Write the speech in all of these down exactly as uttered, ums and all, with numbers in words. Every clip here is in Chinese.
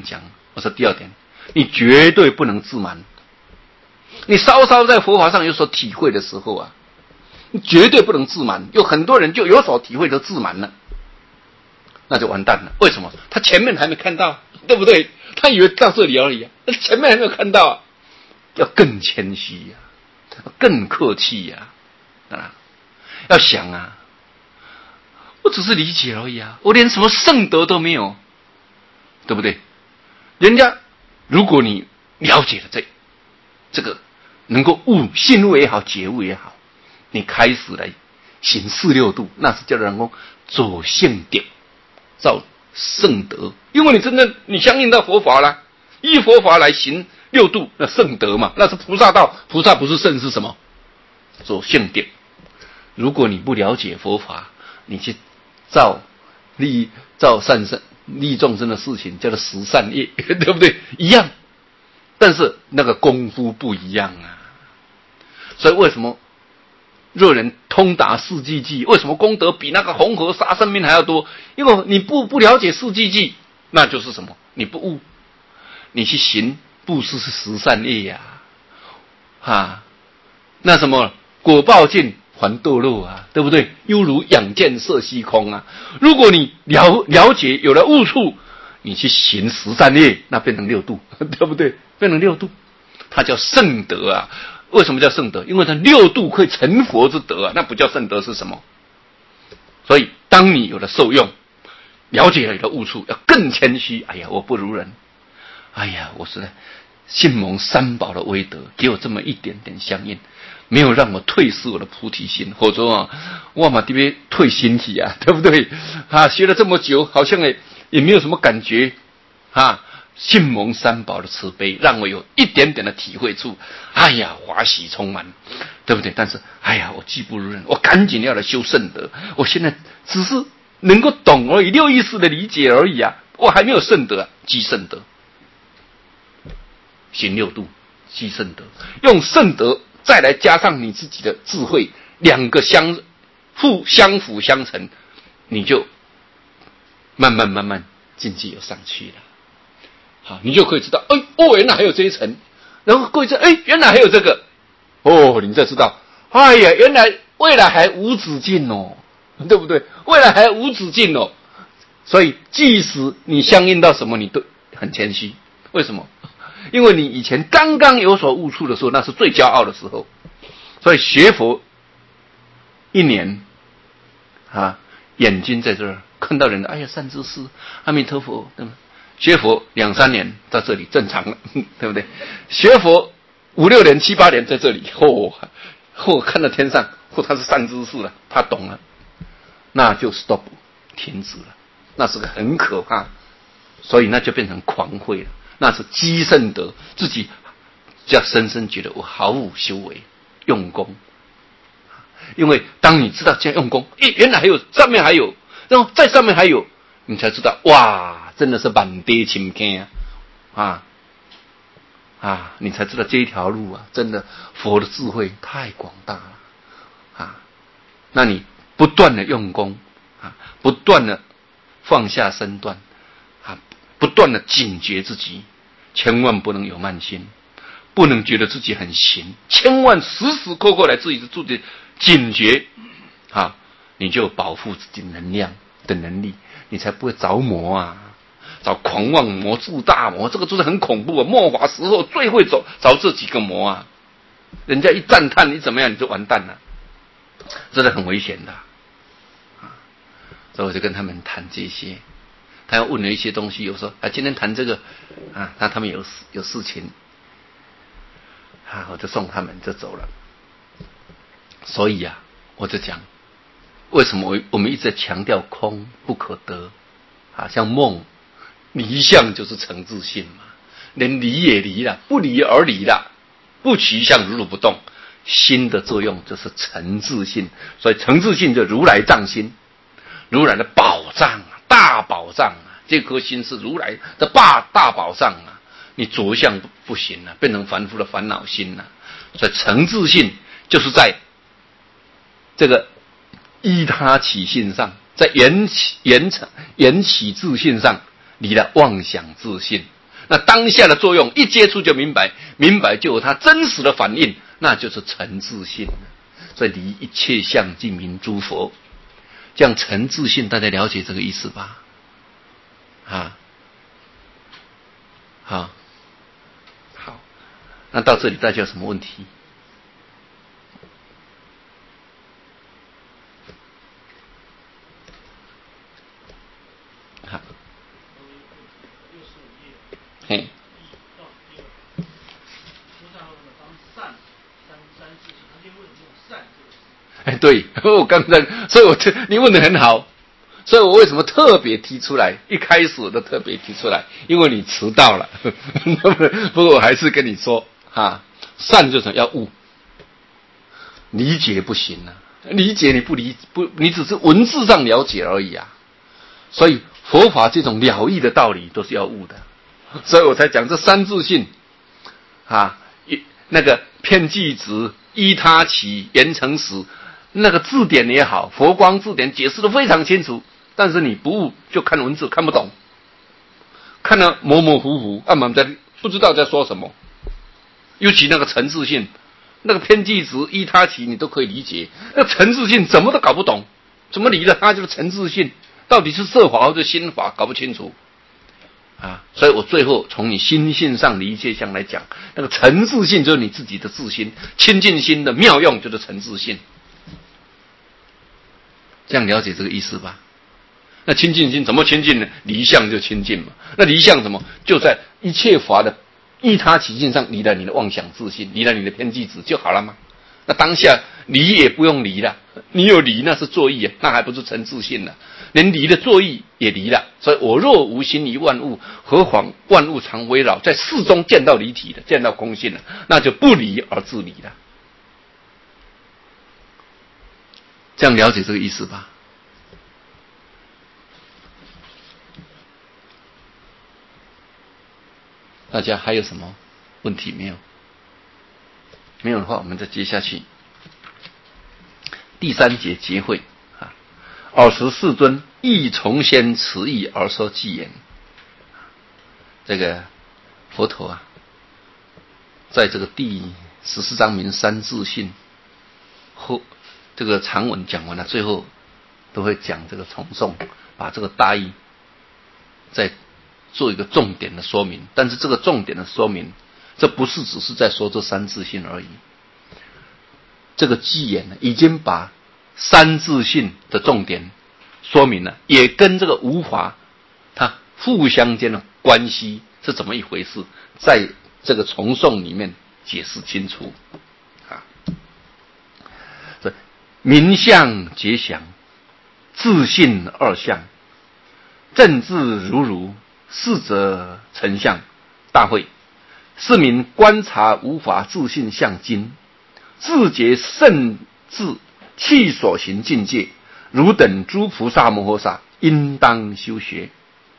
讲，我说第二点，你绝对不能自满。你稍稍在佛法上有所体会的时候啊，你绝对不能自满。有很多人就有所体会就自满了，那就完蛋了。为什么？他前面还没看到，对不对？他以为到这里而已啊，前面还没有看到啊。要更谦虚呀、啊，更客气呀、啊，啊，要想啊，我只是理解而已啊，我连什么圣德都没有，对不对？人家如果你了解了这这个能够悟信悟也好，觉悟也好，你开始来行四六度，那是叫人讲走性德，造圣德。因为你真正你相应到佛法了，依佛法来行六度，那圣德嘛，那是菩萨道。菩萨不是圣是什么？走性德。如果你不了解佛法，你去造利造善生利众生的事情，叫做十善业，对不对？一样，但是那个功夫不一样啊。所以为什么若人通达四季记，为什么功德比那个红河沙生命还要多？因为你不不了解四季记，那就是什么？你不悟，你去行布施是十善业呀、啊，啊，那什么果报尽还堕落啊，对不对？犹如仰见色虚空啊。如果你了了解有了悟处，你去行十善业，那变成六度，对不对？变成六度，它叫圣德啊。为什么叫圣德？因为它六度可以成佛之德啊，那不叫圣德是什么？所以当你有了受用，了解了你的悟处，要更谦虚。哎呀，我不如人，哎呀，我是信蒙三宝的威德，给我这么一点点相应，没有让我退失我的菩提心，否则啊，我嘛这边退心体啊，对不对？啊，学了这么久，好像也也没有什么感觉啊。信蒙三宝的慈悲，让我有一点点的体会处，哎呀，华喜充满，对不对？但是，哎呀，我技不如人，我赶紧要来修圣德。我现在只是能够懂而已，六意识的理解而已啊，我还没有圣德啊，积圣德，行六度，积圣德，用圣德再来加上你自己的智慧，两个相互相辅相成，你就慢慢慢慢境界有上去了。好，你就可以知道，哎，哦，原来还有这一层，然后各位知道，哎，原来还有这个，哦，你再知道，哎呀，原来未来还无止境哦，对不对？未来还无止境哦，所以即使你相应到什么，你都很谦虚。为什么？因为你以前刚刚有所悟处的时候，那是最骄傲的时候。所以学佛一年，啊，眼睛在这儿看到人，哎呀，善知识，阿弥陀佛，对吗？学佛两三年到这里正常了，对不对？学佛五六年、七八年在这里，嚯、哦，嚯、哦，看到天上，嚯、哦，他是善知识了，他懂了，那就 stop 停止了，那是个很可怕，所以那就变成狂慧了，那是积圣德，自己就要深深觉得我毫无修为，用功，因为当你知道这样用功，诶，原来还有上面还有，然后在上面还有，你才知道哇。真的是满地青天啊啊！你才知道这一条路啊，真的佛的智慧太广大了啊！那你不断的用功啊，不断的放下身段啊，不断的警觉自己，千万不能有慢心，不能觉得自己很行，千万时时刻刻来自己自己警觉啊，你就保护自己能量的能力，你才不会着魔啊。找狂妄魔、自大魔，这个就是很恐怖啊！末法时候最会找找这几个魔啊！人家一赞叹你怎么样，你就完蛋了，这是很危险的啊！所以我就跟他们谈这些，他要问了一些东西，有时候啊，今天谈这个啊，那他们有有事情啊，我就送他们就走了。所以啊，我就讲，为什么我们一直在强调空不可得啊？像梦。离相就是成自性嘛，连离也离了，不离而离了，不取相如如不动，心的作用就是成自性，所以成自性就如来藏心，如来的宝藏啊，大宝藏啊，这颗心是如来的大大宝藏啊，你着相不不行了、啊，变成凡夫的烦恼心了、啊，所以成自性就是在这个依他起性上，在缘起缘成缘起自性上。离了妄想自信， 那当下的作用一接触就明白，明白就有它真实的反应，那就是诚自信。所以离一切相即名诸佛，这样诚自信，大家了解这个意思吧？啊，好，好，那到这里大家有什么问题？好，嘿。哎，对，我刚才，所以我你问得很好，所以我为什么特别提出来？一开始我都特别提出来，因为你迟到了。不过我还是跟你说，哈，善就是要悟，理解不行啊，理解你不理不，你只是文字上了解而已啊。所以佛法这种了义的道理都是要悟的，所以我才讲这三自性，啊，那个遍计执、依他起、言成实。那个字典也好，佛光字典解释得非常清楚，但是你不悟就看文字看不懂，看得模模糊糊，啊，满在不知道在说什么。尤其那个诚自性，那个偏计执依他起，你都可以理解。那诚自性怎么都搞不懂，怎么离了它就是诚自性，到底是色法或者心法搞不清楚啊！所以我最后从你心性上的一切相来讲，那个诚自性就是你自己的自心，清净心的妙用就是诚自性。这样了解这个意思吧？那清净心怎么清净呢？离相就清净嘛。那离相什么？就在一切法的依他起性上离了你的妄想自信，离了你的偏计执就好了吗？那当下离也不用离了，你有离那是作意啊，那还不是成自信了？连离的作意也离了。所以我若无心于万物，何况万物常围绕，在事中见到离体的，见到空性了，那就不离而自离了。这样了解这个意思吧？大家还有什么问题没有？没有的话，我们再接下去。第三节结会啊，尔时世尊亦从先持意而说偈言。这个佛陀啊，在这个第十四章明三自性后，这个长文讲完了，最后都会讲这个重诵，把这个大意再做一个重点的说明。但是这个重点的说明，这不是只是在说这三自性而已。这个偈言呢，已经把三自性的重点说明了，也跟这个无法它互相间的关系是怎么一回事，在这个重诵里面解释清楚啊。这名相结相，自性二相，正自如如，是则成相。大会是名观察无法自性相经，自觉圣智气所行境界，汝等诸菩萨摩诃萨应当修学。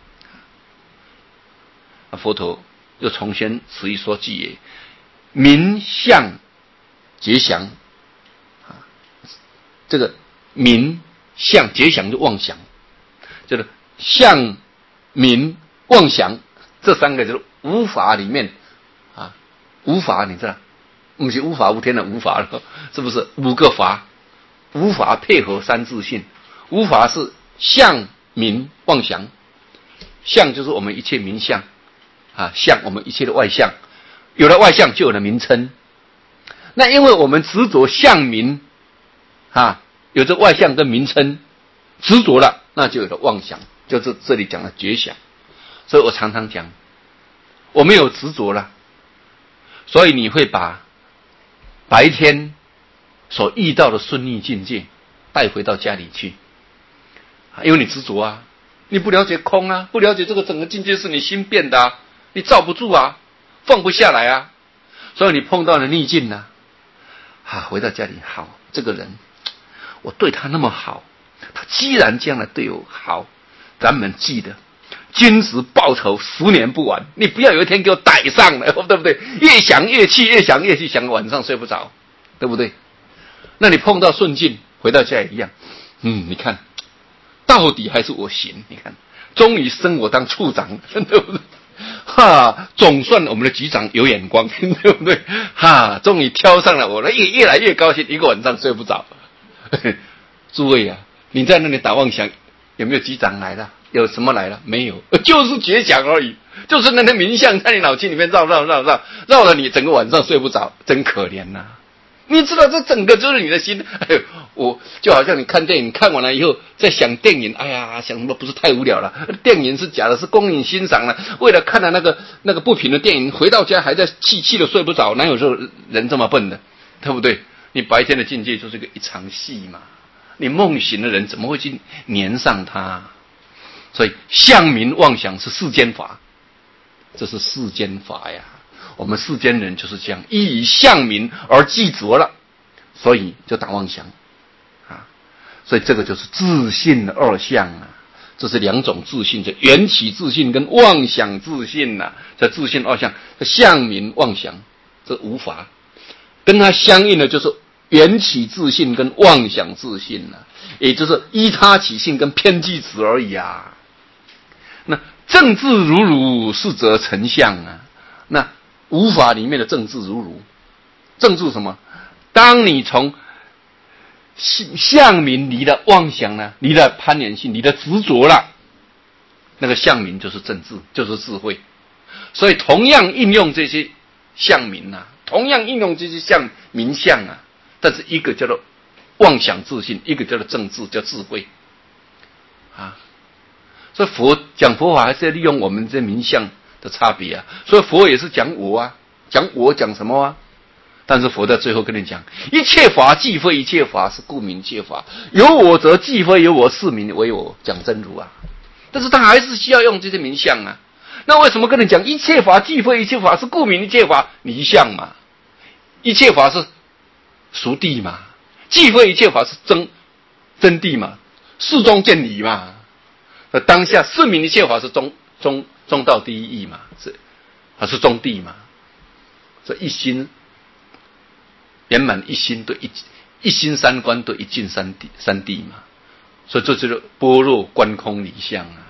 佛陀又重新持一说偈也，名相结相啊，这个名相结相就妄想，就是相名妄想这三个就是无法里面啊，无法你知道，不是无法无天的无法了，是不是五个法？无法配合三自性，无法是相名妄想，相就是我们一切名相啊，相我们一切的外相，有了外相就有了名称。那因为我们执着相名啊，有着外相跟名称，执着了，那就有了妄想，就是这里讲的觉想。所以我常常讲，我没有执着了，所以你会把白天所遇到的顺逆境界带回到家里去，因为你执着啊，你不了解空啊，不了解这个整个境界是你心变的啊，你罩不住啊，放不下来啊，所以你碰到了逆境呢，啊，回到家里，好，这个人我对他那么好，他既然这样的对我好，咱们记得君子报仇，十年不晚。你不要有一天给我逮上了，对不对？越想越气，越想越气，想晚上睡不着，对不对？那你碰到顺境，回到家也一样。嗯，你看，到底还是我行。你看，终于升我当处长，对不对？ 哈，总算我们的局长有眼光，对不对？哈，终于挑上了我了，越越来越高兴，一个晚上睡不着。诸位啊，你在那里打妄想，有没有局长来了？有什么来了？没有，就是觉想而已，就是那个名相在你脑筋里面绕绕绕绕，绕了你整个晚上睡不着，真可怜呐、啊！你知道这整个就是你的心，哎呦，我就好像你看电影看完了以后，在想电影，哎呀，想什么不是太无聊了？电影是假的，是供你欣赏了。为了看了那个那个不平的电影，回到家还在气气的睡不着，哪有这人这么笨的，对不对？你白天的境界就是个一场戏嘛，你梦醒的人怎么会去粘上它？所以相名妄想是世间法，这是世间法呀。我们世间人就是这样，依以相名而记着了，所以就打妄想啊。所以这个就是自信的二相啊，这是两种自信，就缘起自信跟妄想自信呐、啊。这自信二相，相名妄想，这无法跟它相应的就是缘起自信跟妄想自信呐、啊，也就是依他起性跟偏激词而已啊。那正字如如，是则成相啊。那无法里面的正字如如，正字什么？当你从相名离了妄想呢，离了攀缘性，离了执着了，那个相名就是正字，就是智慧。所以同样应用这些相名啊，同样应用这些相名相啊，但是一个叫做妄想自信，一个叫做正字，叫智慧啊。所以佛讲佛法还是要利用我们这名相的差别啊，所以佛也是讲我啊，讲我讲什么啊？但是佛在最后跟你讲，一切法既非一切法，是故名一切法。有我则既非有我，是名为我，讲真如啊。但是他还是需要用这些名相啊。那为什么跟你讲一切法既非一切法，是故名一切法？离相嘛，一切法是熟谛嘛，既非一切法是真真谛嘛，事中见理嘛。那当下是名一切法是中中中道第一义嘛，是还是中谛嘛？这一心圆满，一心对一一心三观对一境三谛三谛嘛，所以这就是般若观空离相啊。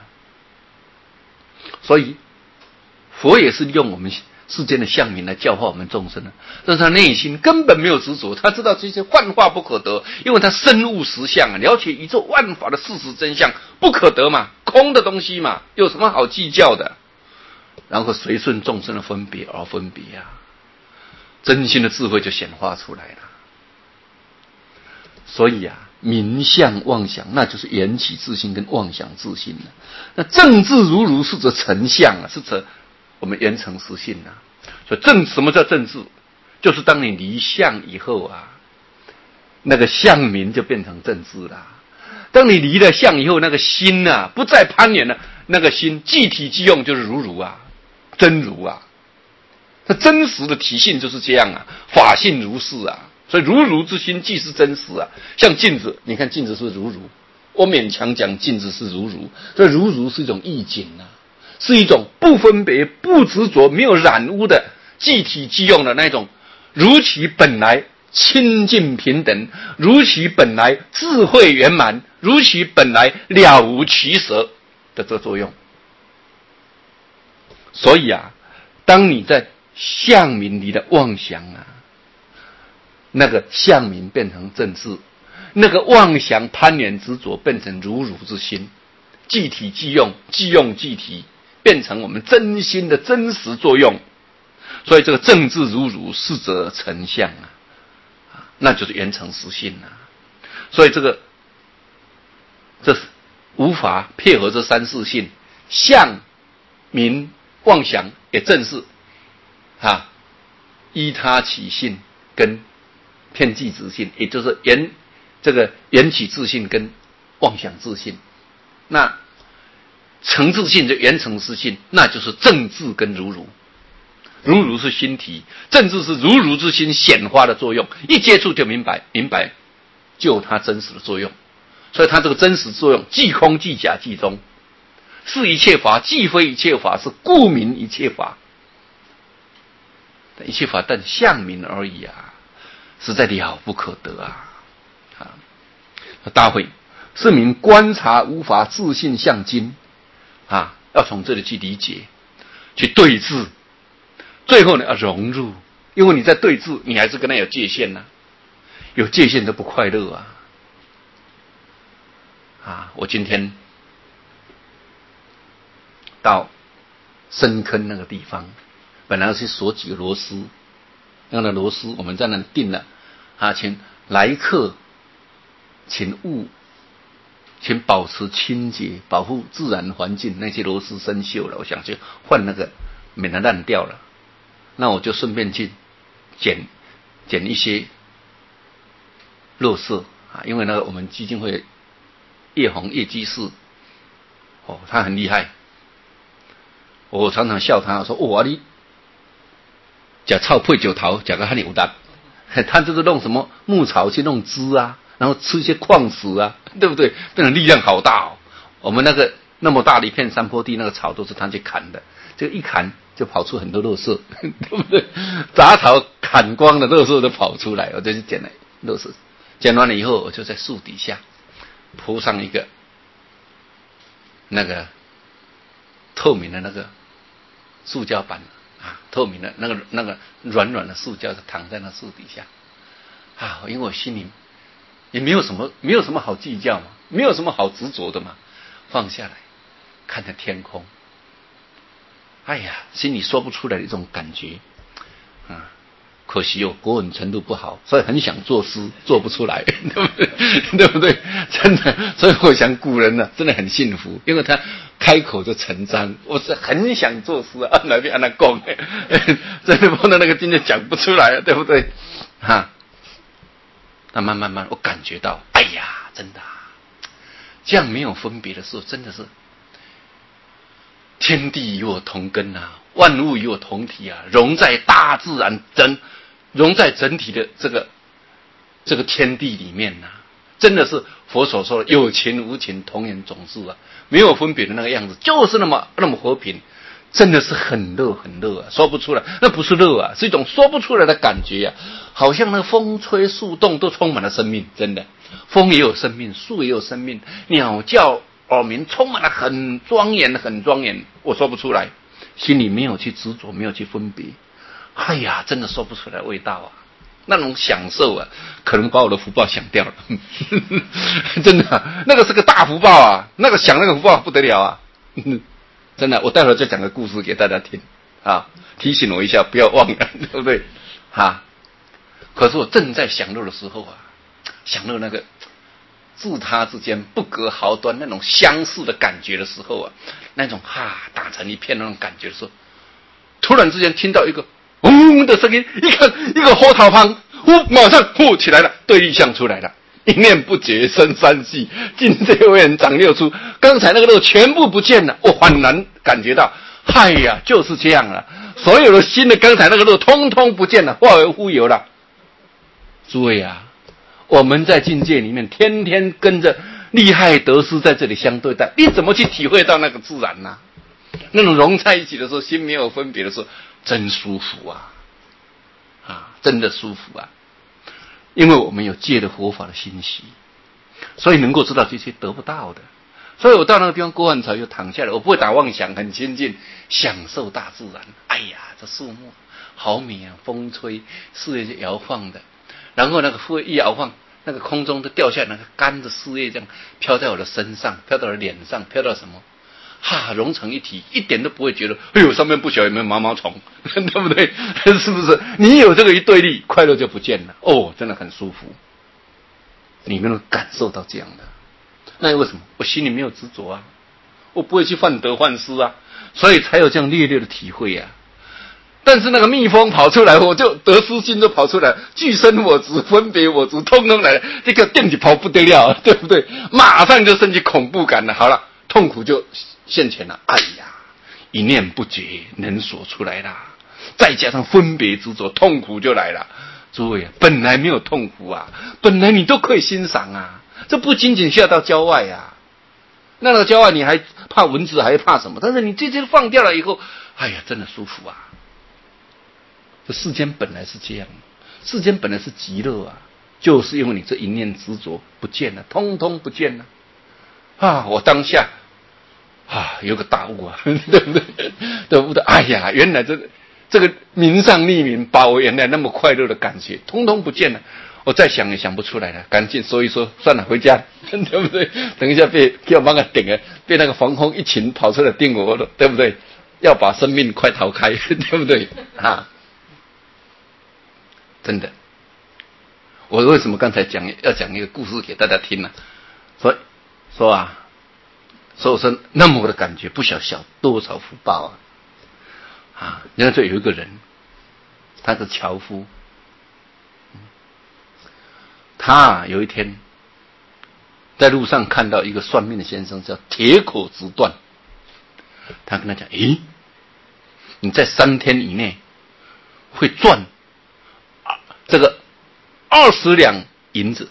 所以佛也是用我们世间的相名来教化我们众生的，但是他内心根本没有执着，他知道这些幻化不可得，因为他深悟实相啊，了解宇宙万法的事实真相不可得嘛，空的东西嘛，有什么好计较的？然后随顺众生的分别而分别啊，真心的智慧就显化出来了。所以啊，名相妄想，那就是缘起自信跟妄想自信了。那正智如如，是则成相啊，是则我们缘成实性啊。所以正什么叫正智？就是当你离相以后啊，那个相名就变成正智了。当你离了相以后，那个心啊不再攀缘了，那个心即体即用就是如如啊，真如啊。它真实的体性就是这样啊，法性如是啊。所以如如之心即是真实啊。像镜子，你看镜子是如如，我勉强讲镜子是如如，所以如如是一种意境啊，是一种不分别、不执着、没有染污的即体即用的那种，如其本来清净平等，如其本来智慧圆满，如其本来了无取舍的这作用。所以啊，当你在相名离的妄想啊，那个相名变成正智，那个妄想攀缘执着变成如如之心，即体即用，即用即体，变成我们真心的真实作用。所以这个正智如如，是则成相啊，那就是缘成实性啊。所以这个这是无法配合这三四性，相名妄想也正是啊，依他起性跟偏激自信，也就是缘这个缘起自信跟妄想自信。那成自信就缘成实性，那就是正智跟如如。如如是心体，正智是如如之心显化的作用，一接触就明白，明白就它真实的作用。所以它这个真实作用，即空即假即中，是一切法，既非一切法，是故名一切法。一切法但相名而已啊，实在了不可得啊！啊，大会是名观察无法自信相经啊，要从这里去理解。 去对峙，最后呢要融入，因为你在对峙，你还是跟他有界限呐、啊，有界限都不快乐啊！啊，我今天到深坑那个地方，本来是锁几个螺丝，那个螺丝我们在那里定了啊，请来客，请勿，请保持清洁，保护自然环境。那些螺丝生锈了，我想去换那个，免得烂掉了。那我就顺便去捡捡一些垃圾啊，因为那个我们基金会叶红叶居士，哦，他很厉害。我常常笑他说：“哇，你假草配酒桃，假个汉有蛋。”他就是弄什么牧草去弄汁啊，然后吃一些矿石啊，对不对？那种力量好大哦。我们那个那么大的一片山坡地，那个草都是他去砍的，这个一砍就跑出很多垃圾，对不对？杂草砍光了，垃圾都跑出来，我就去捡了垃圾。捡完了以后，我就在树底下铺上一个那个透明的那个塑胶板啊，透明的那个那个软软的塑胶，躺在那树底下啊，因为我心里也没有什么没有什么好计较嘛，没有什么好执着的嘛，放下来看着天空，哎呀，心里说不出来的一种感觉啊。可惜哦，国文程度不好，所以很想作诗，做不出来，对不对？对不对？真的，所以我想古人呢、啊，真的很幸福，因为他开口就成章。我是很想作诗啊，哪边按那讲，真的碰到那个今天讲不出来，对不对？哈，那慢慢慢，我感觉到，哎呀，真的、啊，这样没有分别的时候，真的是天地与我同根啊，万物与我同体啊，融在大自然整。融在整体的这个这个天地里面呐、啊，真的是佛所说的有情无情同源种质啊，没有分别的那个样子，就是那么那么和平，真的是很热很热啊，说不出来，那不是热啊，是一种说不出来的感觉啊，好像那个风吹树动都充满了生命，真的，风也有生命，树也有生命，鸟叫耳鸣，充满了很庄严很庄严，我说不出来，心里没有去执着，没有去分别。哎呀，真的说不出来味道啊！那种享受啊，可能把我的福报享掉了。真的、啊，那个是个大福报啊！那个享那个福报不得了啊！真的，我待会儿再讲个故事给大家听啊，提醒我一下，不要忘了，对不对？哈。可是我正在享乐的时候啊，享乐那个自他之间不隔毫端那种相似的感觉的时候啊，那种哈打成一片那种感觉的时候，突然之间听到一个。嗡的声音，一看一个火桃旁，呼，马上呼起来了，对立相出来了，一念不觉生三系，尽这为人长六出。刚才那个肉全部不见了，我恍然感觉到，嗨呀，就是这样了，所有的新的刚才那个肉通通不见了，化为乌有了。诸位啊，我们在境界里面天天跟着利害得失在这里相对待，你怎么去体会到那个自然呢、啊？那种融在一起的时候，心没有分别的时候，真舒服啊！啊，真的舒服啊！因为我们有借着佛法的欣喜，所以能够知道这些得不到的。所以我到那个地方过完草又躺下来，我不会打妄想，很亲近，享受大自然。哎呀，这树木好美啊，风吹，树叶就摇晃的，然后那个树叶一摇晃，那个空中都掉下来，那个干的树叶这样飘在我的身上，飘到我的脸上，飘到什么？哈，融成一体，一点都不会觉得，哎呦，上面不晓得有没有毛毛虫，对不对？是不是？你有这个一对立，快乐就不见了。哦，真的很舒服。你能感受到这样的，那为什么？我心里没有执着啊，我不会去患得患失啊，所以才有这样烈烈的体会啊。但是那个蜜蜂跑出来，我就得失心都跑出来，俱生我执，分别我执，通通来了，这个电击跑不得了，对不对？马上就升起恐怖感了。好了，痛苦就现前了，哎呀，一念不觉能所出来啦，再加上分别执着，痛苦就来了。诸位啊，本来没有痛苦啊，本来你都可以欣赏啊，这不仅仅下到郊外啊，那个郊外你还怕蚊子，还怕什么？但是你这些放掉了以后，哎呀，真的舒服啊。这世间本来是这样，世间本来是极乐啊，就是因为你这一念执着不见了，通通不见了啊！我当下啊，有个大悟啊，对不对？对不对？哎呀，原来这个这个名上匿名，把我原来那么快乐的感觉，通通不见了。我再想也想不出来了，赶紧说一说，算了，回家，对不对？等一下被叫帮他顶了，被那个防空一群跑出来顶我了，对不对？要把生命快逃开，对不对？啊，真的。我为什么刚才讲要讲一个故事给大家听呢、啊？说说啊，说我说那么的感觉，不晓小多少福报啊！啊，人家这有一个人，他是樵夫。他有一天在路上看到一个算命的先生，叫铁口直断。他跟他讲：“诶，你在三天以内会赚这个二十两银子。”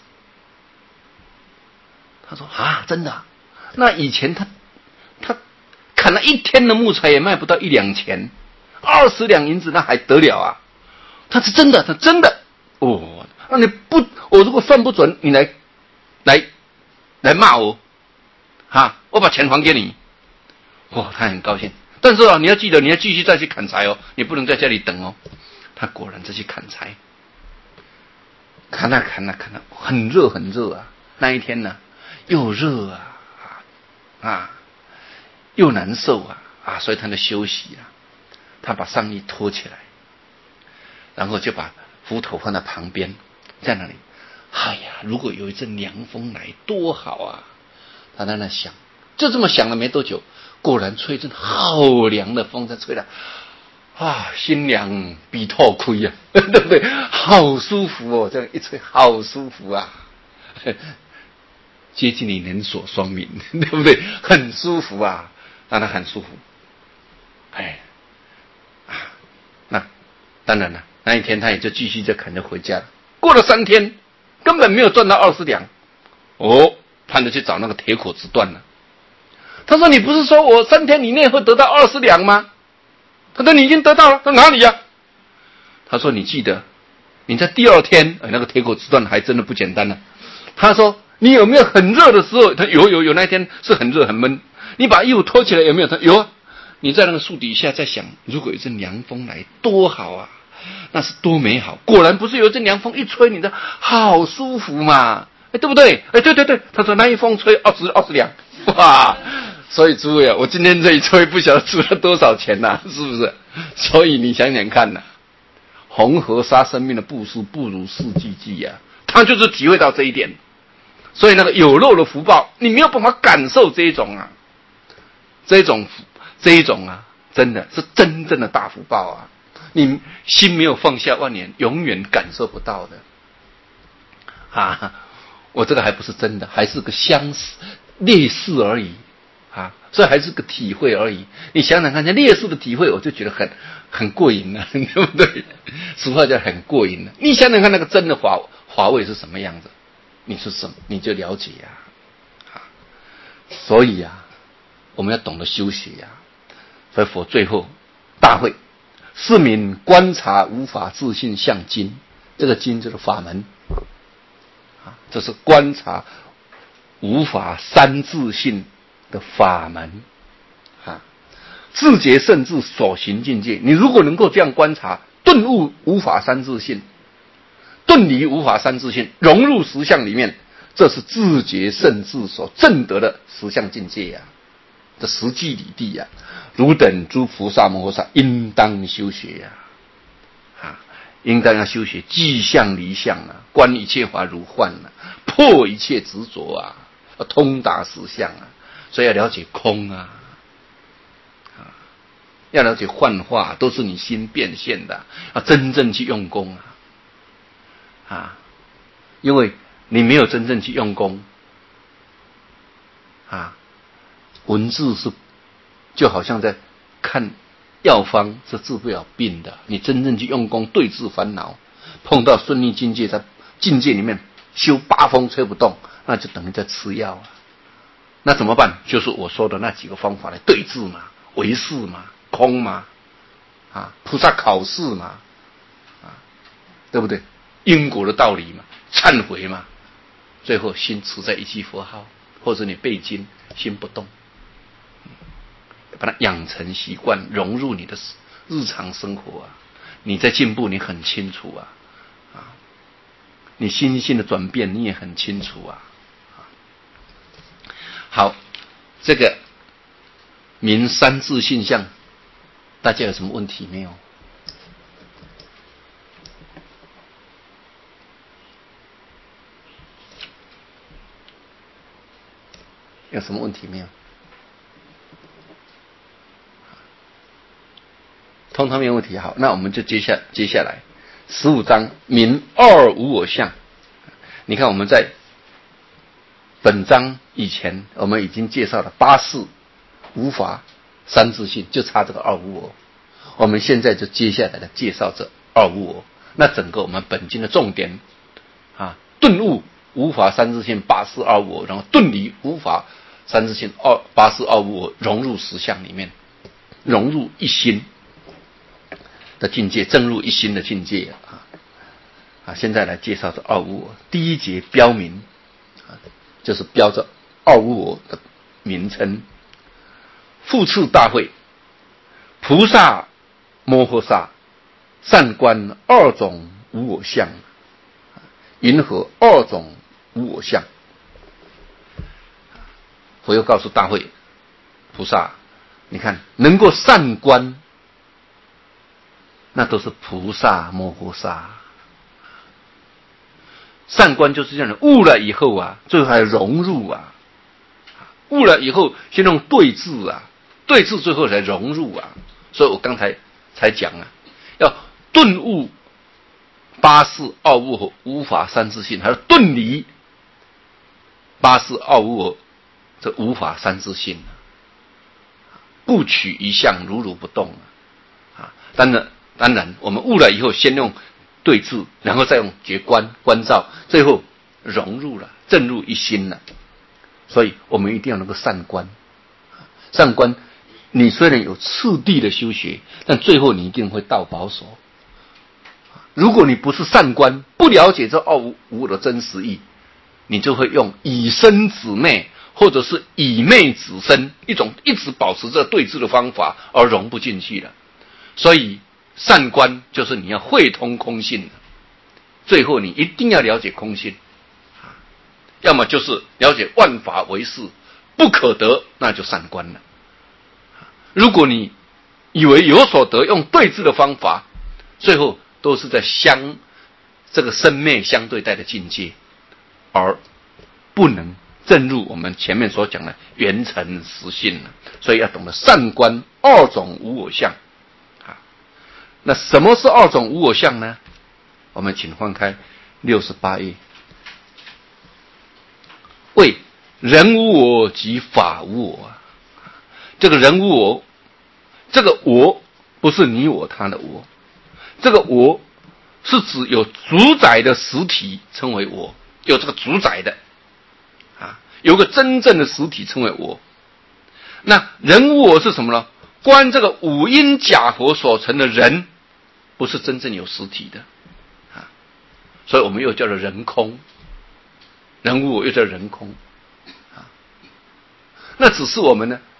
他说：“啊，真的啊？那以前他他砍了一天的木材也卖不到一两钱，二十两银子那还得了啊？”他是真的，他真的哦。那你不，我如果算不准，你来，来，来骂我，哈，我把钱还给你。哇，他很高兴。但是啊，你要记得，你要继续再去砍柴哦，你不能在家里等哦。他果然再去砍柴，砍啊砍啊砍啊，很热很热啊。那一天呢，又热啊啊，又难受啊啊，所以他就休息啊。他把上衣脱起来，然后就把斧头放在旁边。在那里，哎呀，如果有一阵凉风来多好啊！他在那想，就这么想了没多久，果然吹一阵好凉的风在吹来，啊，心凉比透亏啊，对不对？好舒服哦，这样一吹好舒服啊，接近你人所双明，对不对？很舒服啊，让他很舒服。哎，啊，那当然了，那一天他也就继续就砍着回家了。过了三天，根本没有赚到二十两，哦，他就去找那个铁口直断了。他说：“你不是说我三天以内会得到二十两吗？”他说：“你已经得到了。”他说：“哪里呀、啊？”他说：“你记得，你在第二天，哎，那个铁口直断还真的不简单了。”他说：“你有没有很热的时候？”他有有有，那一天是很热很闷。你把衣服脱起来有没有？他有啊。你在那个树底下在想，如果有一阵凉风来，多好啊！那是多美好！果然不是有一阵凉风一吹，你的好舒服嘛，哎，对不对？哎，对对对，他说那一风吹二十二十两，哇！所以诸位啊，我今天这一吹不晓得出了多少钱呐、啊，是不是？所以你想想看呐、啊，红河杀生命的步数不如四季季呀，他就是体会到这一点。所以那个有肉的福报，你没有办法感受这一种啊，这一种这一种啊，真的是真正的大福报啊！你心没有放下万年，永远感受不到的啊！我这个还不是真的，还是个相似烈士而已啊，所以还是个体会而已。你想想看，这烈士的体会，我就觉得很很过瘾了、啊，对不对？俗话叫很过瘾了、啊。你想想看，那个真的华华味是什么样子？你是什么？你就了解呀、啊，啊！所以啊，我们要懂得修学呀、啊。所以佛最后大会。市民观察无法自信向经，这个经就是法门啊，这是观察无法三自性的法门啊。自觉甚至所行境界，你如果能够这样观察，顿悟无法三自性，顿离无法三自性，融入实相里面，这是自觉甚至所证得的实相境界呀、啊，这实际理地呀、啊。汝等诸菩萨摩诃萨应当修学呀、啊，啊，应当要修学即相离相啊，观一切法如幻啊，破一切执着啊，通达实相啊，所以要了解空啊，啊，要了解幻化，都是你心变现的，要真正去用功啊，啊，因为你没有真正去用功，啊，文字是。就好像在看药方是治不了病的，你真正去用功对治烦恼，碰到顺利境界，在境界里面修八风吹不动，那就等于在吃药啊。那怎么办？就是我说的那几个方法来对治嘛，唯识嘛，空嘛，啊，菩萨考试嘛，啊，对不对？因果的道理嘛，忏悔嘛，最后心持在一句佛号，或者你背经，心不动。 把它养成习惯，融入你的日常生活啊。你在进步，你很清楚啊，啊，你心性的转变，你也很清楚啊。好，这个明三自性相，大家有什么问题没有？有什么问题没有？通通没有问题。好，那我们就接下接下来十五章明二无我相。你看我们在本章以前，我们已经介绍了八事、无法、三自性，就差这个二无我。我们现在就接下来的介绍这二无我。那整个我们本经的重点啊，顿悟无法三自性八事二无我，然后顿离无法三自性二八事二无我，融入实相里面，融入一心的境界，正入一心的境界啊啊！现在来介绍这二无我。第一节标明啊，就是标着二无我的名称。复次大会，菩萨摩诃萨善观二种无我相，云何二种无我相？佛又告诉大会菩萨，你看能够善观，那都是菩萨摩诃萨。善观就是这样的，悟了以后啊，最后还融入啊，悟了以后先用对治啊，对治最后才融入啊。所以我刚才才讲啊，要顿悟八事二无我无法三自性，还要顿离八事二无我这无法三自性，不取一相，如如不动啊。当然当然我们悟了以后先用对治，然后再用觉观观照，最后融入了，正入一心了。所以我们一定要能够善观。善观，你虽然有次第的修学，但最后你一定会到保守。如果你不是善观，不了解这二无我的真实意，你就会用以身止昧，或者是以昧止身，一种一直保持着对治的方法，而融不进去了。所以善观就是你要会通空性，最后你一定要了解空性，要么就是了解万法唯是不可得，那就善观了。如果你以为有所得，用对治的方法，最后都是在相这个生灭相对待的境界，而不能正入我们前面所讲的圆成实性了。所以要懂得善观二种无我相。那什么是二种无我相呢？我们请翻开六十八页，为人无我及法无我。这个人无我，这个我不是你我他的我，这个我是指有主宰的实体称为我，有这个主宰的啊，有个真正的实体称为我。那人无我是什么呢？观这个五阴假佛所成的人，不是真正有实体的啊，所以我们又叫做人空，人无我又叫人空啊。那只是我们呢，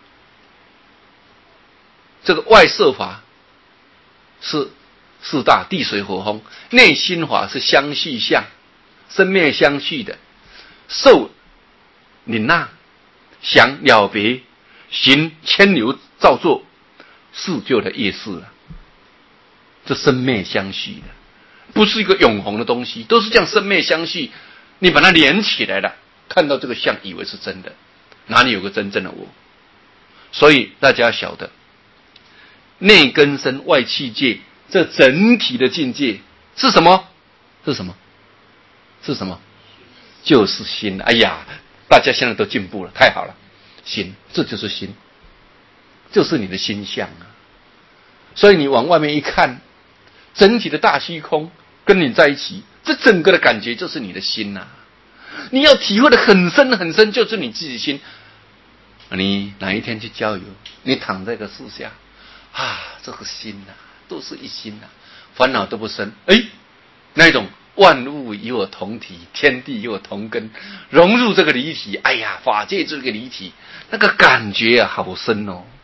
这个外色法是四大地水火风，内心法是相续相，生灭相续的，受领纳，想了别，行牵流造作，是就的业事了。这生灭相续的，不是一个永恒的东西，都是这样生灭相续。你把它连起来了，看到这个相，以为是真的，哪里有个真正的我？所以大家晓得，内根身外气界，这整体的境界是什么？是什么？是什么？就是心。哎呀，大家现在都进步了，太好了！心，这就是心，就是你的心相啊。所以你往外面一看，整体的大虚空跟你在一起，这整个的感觉就是你的心啊。你要体会的很深很深，就是你自己心。你哪一天去郊游，你躺在个树下啊，这个心啊，都是一心啊，烦恼都不生。哎，那种万物与我同体，天地与我同根，融入这个离体，哎呀，法界这个离体，那个感觉啊，好深哦。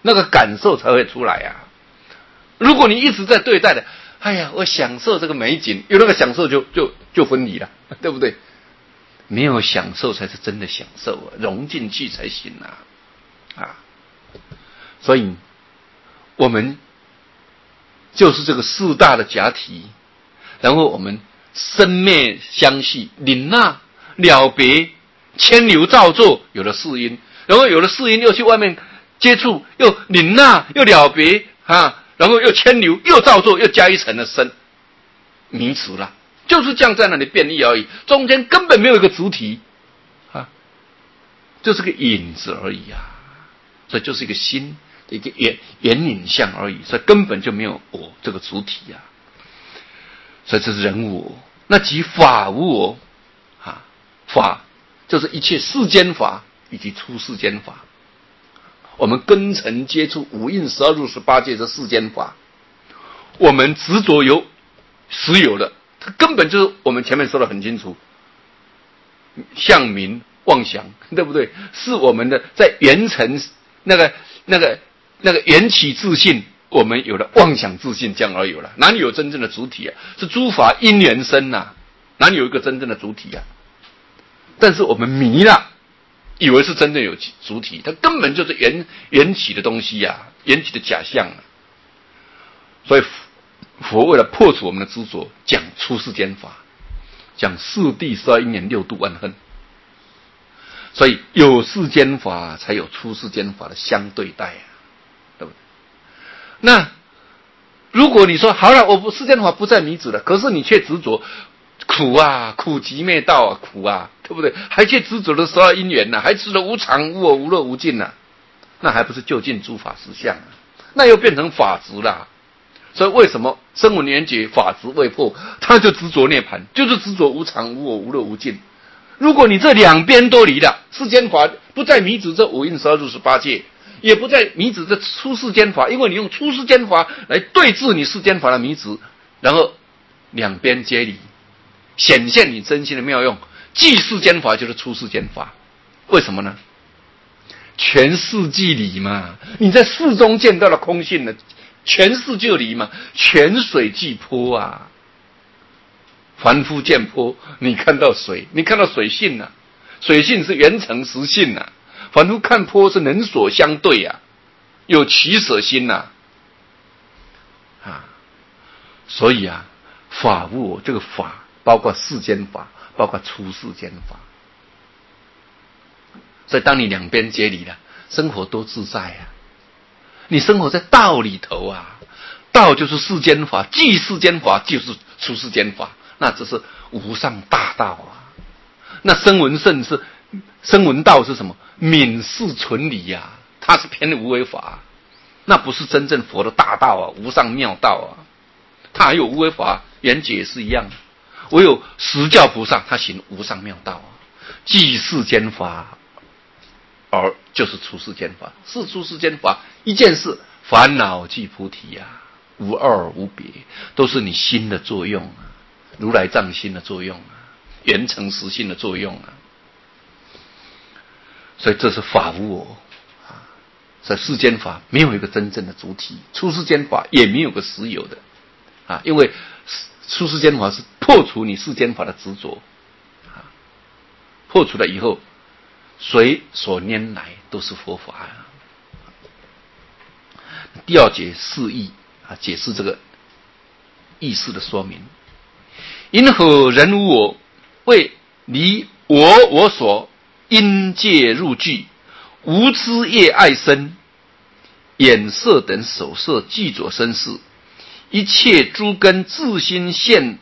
那个感受才会出来啊。如果你一直在对待的，哎呀，我享受这个美景，有那个享受就就就分离了，对不对？没有享受才是真的享受啊，融进去才行啊！啊，所以我们就是这个四大的假体，然后我们生灭相续，领纳了别，牵流造作，有了四因，然后有了四因，又去外面接触，又领纳，又了别啊。然后又牵流，又造作，又加一层的身，迷词了，就是这样在那里变异而已，中间根本没有一个主体啊，就是个影子而已啊，所以就是一个心的一个眼眼影像而已，所以根本就没有我这个主体啊，所以这是人无我，那即法无我啊，法就是一切世间法以及出世间法。我们根尘接触五蕴十二入十八界这世间法，我们执着有实有的，它根本就是我们前面说的很清楚，相名妄想，对不对？是我们的在缘尘那个那个那个缘起自信，我们有了妄想自信，这样而有了，哪里有真正的主体啊？是诸法因缘生呐、啊，哪里有一个真正的主体啊？但是我们迷了。以为是真正有主体，它根本就是缘缘起的东西呀、啊，缘起的假象啊。所以佛为了破除我们的执着，讲出世间法，讲四谛十二因缘六度万恨。所以有世间法，才有出世间法的相对待啊，对不对？那如果你说好了，我不世间法不再迷执了，可是你却执着。苦啊，苦集灭道啊，苦啊，对不对？还去执着的十二因缘呐、啊，还执着无常、无我、无乐、无尽呐、啊，那还不是就近诸法实相啊？那又变成法执啦。所以为什么声闻缘觉法执未破，他就执着涅槃，就是执着无常、无我、无乐、无尽。如果你这两边都离了，世间法不再迷执这五蕴十二入十八界，也不再迷执这出世间法，因为你用出世间法来对治你世间法的迷执，然后两边皆离。显现你真心的妙用，即世间法就是出世间法，为什么呢？全世即离嘛，你在世中见到了空性了，全世就离嘛，泉水即波啊，凡夫见波，你看到水，你看到水性啊，水性是缘成实性啊，凡夫看波是能所相对啊，有取舍心呐、啊，啊，所以啊，法无我这个法。包括世间法，包括出世间法，所以当你两边皆离了，生活多自在啊！你生活在道里头啊，道就是世间法，即世间法就是出世间法，那这是无上大道啊！那声闻圣是声闻道是什么？泯世纯理呀、啊，它是偏无为法、啊，那不是真正佛的大道啊，无上妙道啊！它还有无为法，缘觉也是一样。唯有实教菩萨，他行无上妙道啊，即世间法，而就是出世间法，是出世间法一件事，烦恼即菩提呀、啊，无二无别，都是你心的作用啊，如来藏心的作用啊，缘成实性的作用啊，所以这是法无我啊，所以世间法没有一个真正的主体，出世间法也没有个实有的啊，因为出世间法是破除你世间法的执着，啊，破除了以后，随所拈来都是佛法啊。第二节释义啊，解释这个意思的说明。因何人无我？为离我我所因界入具，无知业爱身，眼色等手色具着身事。一切诸根自心现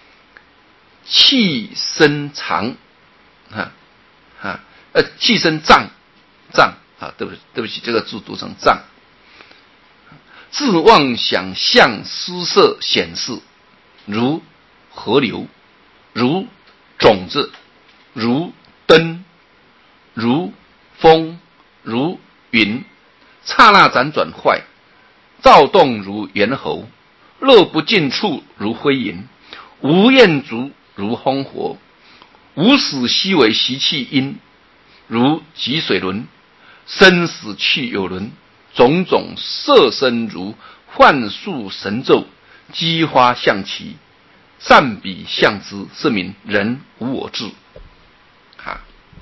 气身常啊啊呃气身障障啊，对不起对不起，这个字读成障。自妄想相施色显示，如河流，如种子，如灯，如风，如云，刹那辗转坏，躁动如猿猴。乐不尽处如灰云，无厌足如烽火，无始悉为习气因，如汲水轮，生死去有轮， 种种色身如幻术神咒，机花象棋，善比象之，是名人无我智。啊，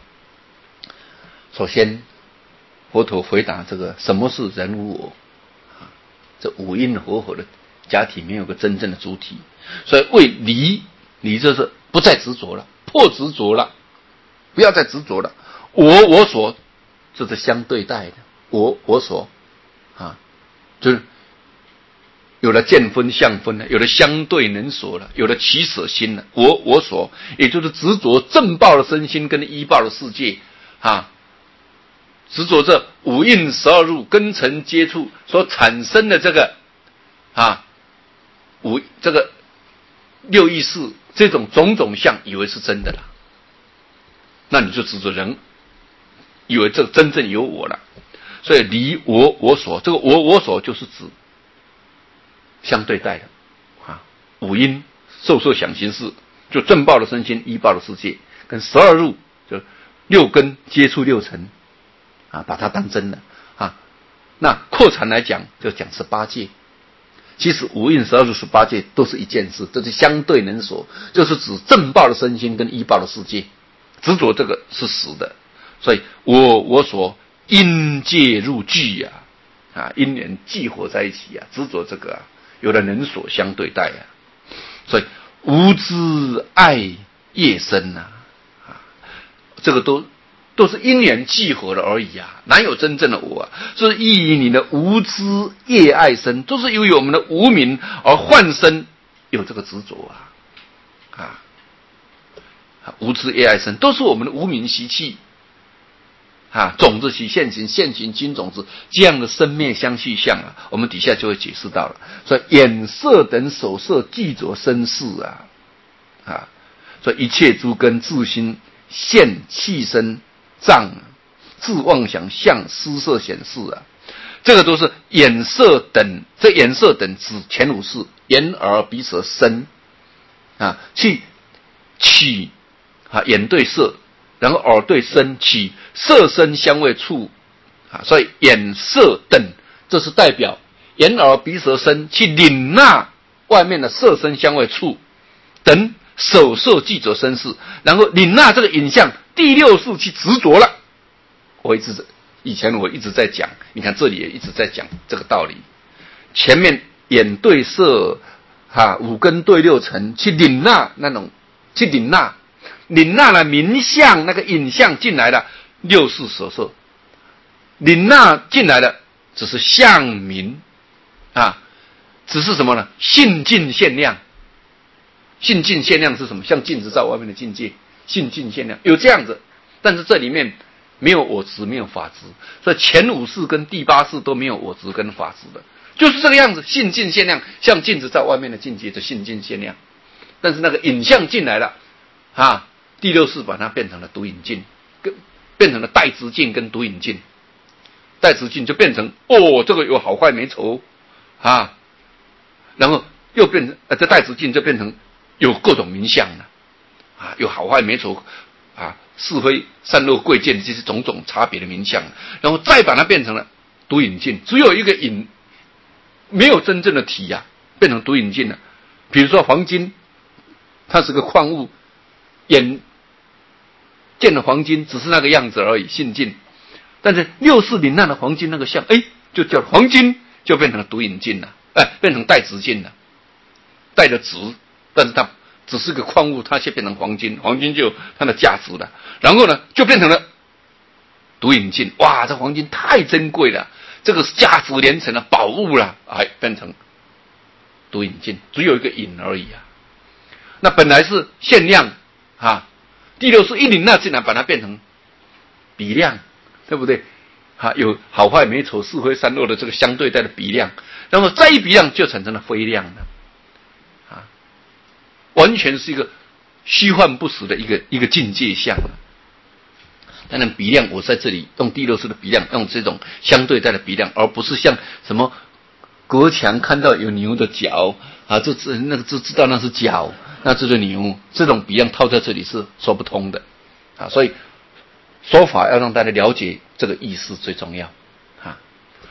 首先佛陀回答这个什么是人无我，啊，这五阴和合的假体没有个真正的主体，所以为离，离就是不再执着了，破执着了，不要再执着了。我我所，这是相对待的，我我所，啊，就是有了见分相分了，有了相对能所了，有了取舍心了。我我所，也就是执着正报的身心跟依报的世界，啊，执着这五蕴十二入根尘接触所产生的这个啊五这个六意识这种种种相，以为是真的了，那你就执着人，以为这真正有我了。所以离我我所，这个我我所就是指相对待的啊，五阴受受想行识，就正报的身心依报的世界，跟十二入就六根接触六尘啊，把它当真了啊。那扩禅来讲，就讲十八界。其实五蕴十二入十八界都是一件事，这是相对能所，就是指正报的身心跟依报的世界，执着这个是实的。所以我我所因界入聚呀、啊，啊，因缘聚合在一起啊，执着这个啊，有了能所相对待啊，所以无知爱业生呐、啊，啊，这个都都是因缘聚合了而已啊，哪有真正的我啊？是依于你的无知业爱生，都是由于我们的无明而幻生，有这个执着啊，啊，无知业爱生，都是我们的无明习气。啊，种子起现行，现行金种子，这样的生灭相续相啊，我们底下就会解释到了。所以眼色等手色具着身世啊，啊，所以一切诸根自心现气身障，自妄想相施色显示啊，这个都是眼色等，这眼色等指前五识，眼耳鼻舌身啊，去取啊眼对色。然后耳对身起色身香味触啊，所以眼色等，这是代表眼耳鼻舌身去领纳外面的色身香味触等手色具着身世，然后领纳这个影像第六识去执着了。我一直以前我一直在讲，你看这里也一直在讲这个道理。前面眼对色啊，五根对六尘去领纳那种去领纳。领纳了名相那个影像进来了，六识所受，领纳进来的只是相名啊，只是什么呢？性境限量，性境限量是什么？像镜子照外面的境界，性境限量有这样子，但是这里面没有我执，没有法执，所以前五识跟第八识都没有我执跟法执的，就是这个样子，性境限量，像镜子照外面的境界的性境限量，但是那个影像进来了啊。第六识把它变成了独影镜，跟变成了带直镜跟独影镜，带直镜就变成哦，这个有好坏美丑啊，然后又变成呃，这带直镜就变成有各种名相了啊，有好坏美丑啊，是非善恶贵贱这些种种差别的名相，然后再把它变成了独影镜，只有一个影，没有真正的体呀、啊，变成独影镜了。比如说黄金，它是个矿物，眼见了黄金只是那个样子而已，性镜。但是六识领纳的黄金那个像，哎，就叫黄金，就变成了独影镜了，哎，变成带直镜了，带着直，但是它只是个矿物，它却变成黄金，黄金就有它的价值了。然后呢，就变成了独影镜，哇，这黄金太珍贵了，这个是价值连城的宝物了，哎，变成独影镜，只有一个影而已啊。那本来是限量啊。第六识一领纳进来，把它变成比量，对不对？啊，有好坏美丑是非善恶的这个相对待的比量，然后再一比量就产生了非量了，啊，完全是一个虚幻不实的一个一个境界相了。当然，比量我在这里用第六识的比量，用这种相对待的比量，而不是像什么国强看到有牛的角啊，就知那个就知道那是角。那这个牛这种比量套在这里是说不通的啊，所以说法要让大家了解这个意思最重要啊。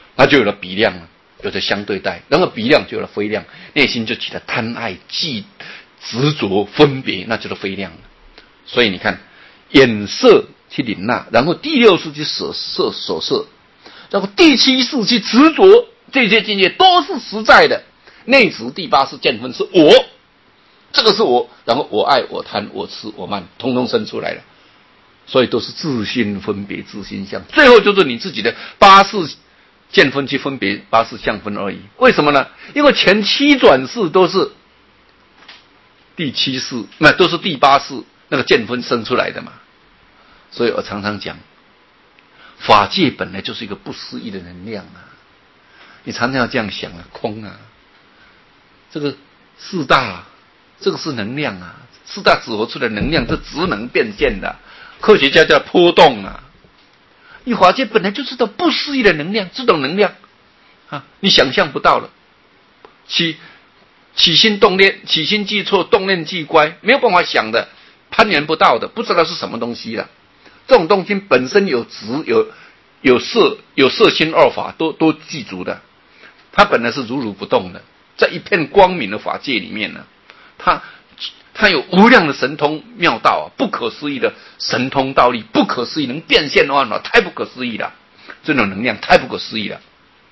那就有了比量了，有了相对待，然后比量就有了非量，内心就起了贪爱、忌、执着、分别，那就是非量了。所以你看，眼色去领纳，然后第六识去舍色所色，然后第七识去执着，这些境界都是实在的。内执第八识见分是我，这个是我，然后我爱我贪我痴我慢，统统生出来了。所以都是自心分别自心相，最后就是你自己的八识见分去分别八识相分而已。为什么呢？因为前七转世都是第七识，那都是第八识那个见分生出来的嘛。所以我常常讲，法界本来就是一个不思议的能量啊！你常常要这样想啊，空啊，这个四大，这个是能量啊，四大组合出的能量是职能变现的。科学家叫波动啊，你法界本来就是种不思议的能量，这种能量啊，你想象不到了。起起心动念，起心即错，动念即乖，没有办法想的，攀援不到的，不知道是什么东西了。这种东西本身有执、有有色、有色心二法都都具足的，它本来是如如不动的，在一片光明的法界里面呢，它。他有无量的神通妙道啊，不可思议的神通道力，不可思议能变现万法，太不可思议了。这种能量太不可思议了，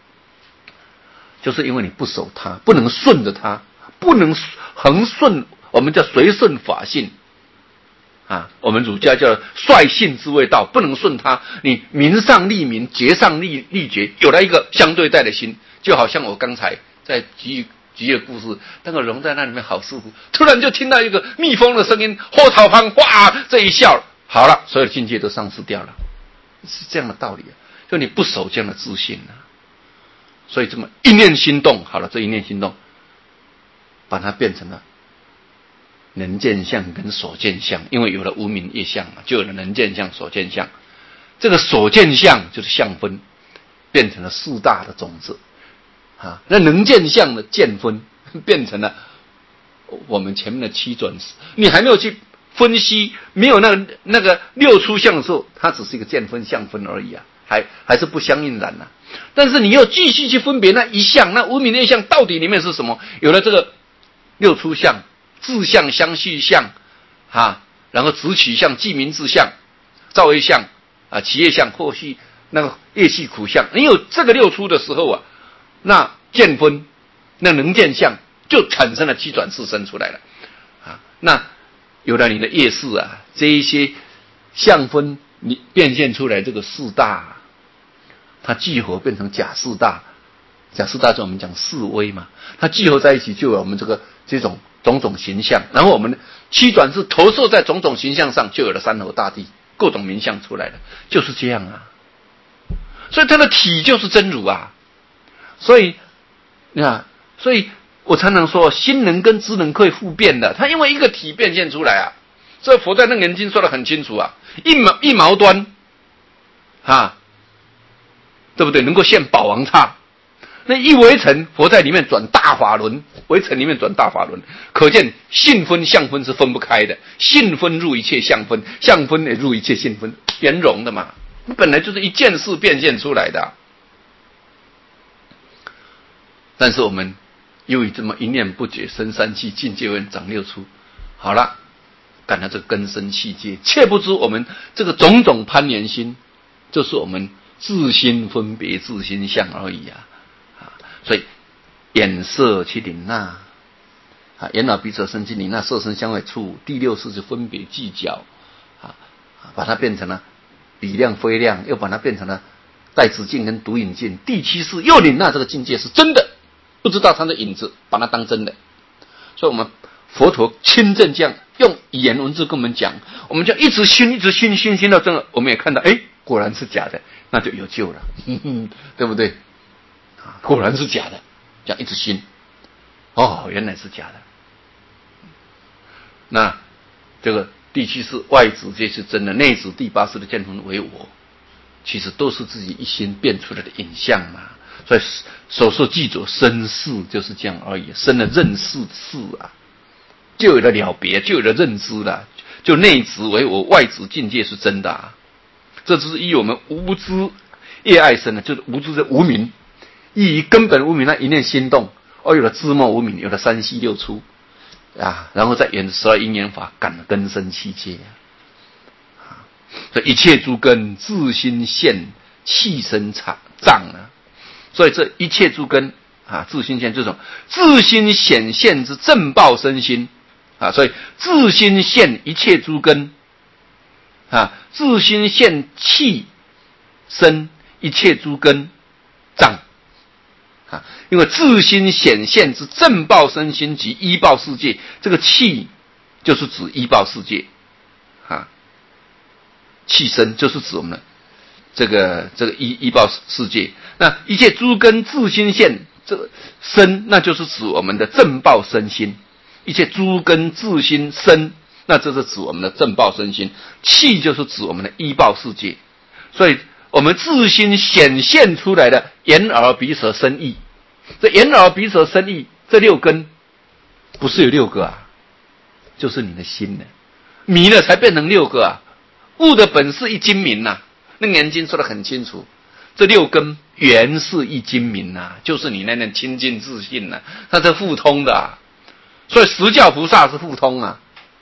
就是因为你不守它，不能顺着它，不能恒顺，我们叫随顺法性啊，我们儒家叫率性之谓道，不能顺它，你名上立名，节上立立节，有了一个相对待的心，就好像我刚才在给予几个故事，那个人在那里面好舒服，突然就听到一个蜜蜂的声音，后头旁哇，这一笑，好了，所有的境界都丧失掉了，是这样的道理啊。就你不守这样的自信啊，所以这么一念心动，好了，这一念心动，把它变成了能见相跟所见相，因为有了无明业相嘛，就有了能见相、所见相。这个所见相就是相分，变成了四大的种子。啊，那能见相的见分变成了我们前面的七转世，你还没有去分析，没有那个那个六出相的时候，它只是一个见分相分而已啊，还还是不相应然啊。但是你要继续去分别那一相，那无明的一相到底里面是什么？有了这个六出相、自相、相续相，啊，然后直取相、记名自相、造业相啊、企业相、后续那个业系苦相，你有这个六出的时候啊。那见分，那能见相就产生了七转世生出来了啊。那有了你的业识啊，这一些相分你变现出来这个四大，它聚合变成假四大，假四大就我们讲四威嘛，它聚合在一起就有我们这个这种种种形象，然后我们七转世投射在种种形象上，就有了山河大地各种名相出来了，就是这样啊。所以它的体就是真如啊。所以，啊，所以我常常说，心能跟知能可以互变的。它因为一个体变现出来啊，所以佛在《楞严经》说得很清楚啊，一毛一毛端，啊，对不对？能够现宝王刹。那一微尘，佛在里面转大法轮，微尘里面转大法轮，可见性分相分是分不开的，性分入一切相分，相分也入一切性分，圆融的嘛，本来就是一件事变现出来的啊。但是我们又以这么一念不觉生三气，境界为长六出，好了，感到这个根生气界，切不知我们这个种种攀缘心，就是我们自心分别自心相而已啊！啊，所以眼色去领纳啊，眼耳鼻舌身去领纳色身香味触，第六识就分别计较啊，把它变成了比量非量，又把它变成了带子境跟独影境，第七识又领纳这个境界是真的。不知道它的影子，把它当真的，所以我们佛陀亲证这样用语言文字跟我们讲，我们就一直熏，一直熏，熏熏到真的，我们也看到，哎，果然是假的，那就有救了，呵呵，对不对？啊，果然是假的，这样一直熏，哦，原来是假的。那这个第七识外指这是真的，内指第八识的见分为我，其实都是自己一心变出来的影像嘛。所以所说记住身识就是这样而已，生了认识识啊，就有了了别，就有了认知了，就内指为我，外指境界是真的啊。这只是以我们无知业爱生的，就是无知的无明意于根本无明，那一念心动，哦，有了知末无明，有了三息六出啊，然后再沿十二因缘法感根生气界啊，所以一切诸根自心现气生障啊，所以这一切诸根啊，自心现这种自心显现之正报身心啊，所以自心现一切诸根啊，自心现气生一切诸根障啊，因为自心显现之正报身心及依报世界，这个气就是指依报世界啊，气生就是指我们的这个这个依依报世界。那一切诸根自心现这个生，那就是指我们的正报身心。一切诸根自心生，那这是指我们的正报身心。气就是指我们的依报世界。所以我们自心显现出来的眼耳鼻舌身意，这眼耳鼻舌身意这六根不是有六个啊，就是你的心呢，迷了才变成六个啊。物的本是一精明呐、啊，那《眼经》说得很清楚，这六根原是一精明呐、啊，就是你那念清净自信呐、啊，它是互通的啊。所以十教菩萨是互通啊。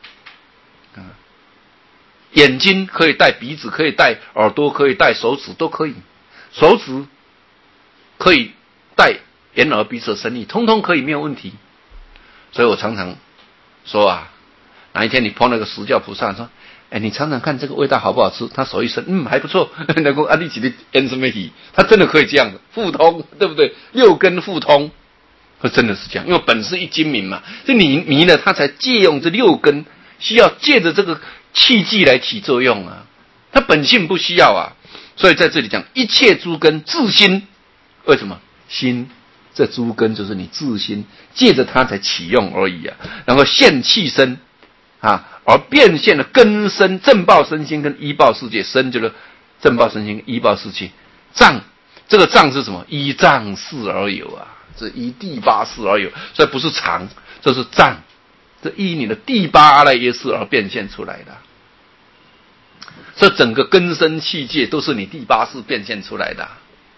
眼睛可以带鼻子，可以带耳朵，可以带手指，都可以。手指可以带眼耳鼻舌身意，通通可以，没有问题。所以我常常说啊，哪一天你碰那个十教菩萨说，哎，你尝尝看这个味道好不好吃？他手一伸，嗯，还不错。能够安利起的烟什么喜，他真的可以这样的互通，对不对？六根互通，他真的是这样，因为本是一精明嘛，这你迷了，他才借用这六根，需要借着这个气机来起作用啊，它本性不需要啊。所以在这里讲一切诸根自心，为什么心？这诸根就是你自心，借着它才起用而已啊。然后现气身啊，而变现了根身正报身心跟依报世界，身就是正报身心依报世界。障，这个障是什么？依障事而有啊，这依第八事而有，所以不是常，这是障，这依你的第八阿赖耶识而变现出来的。这整个根身器界都是你第八识变现出来的。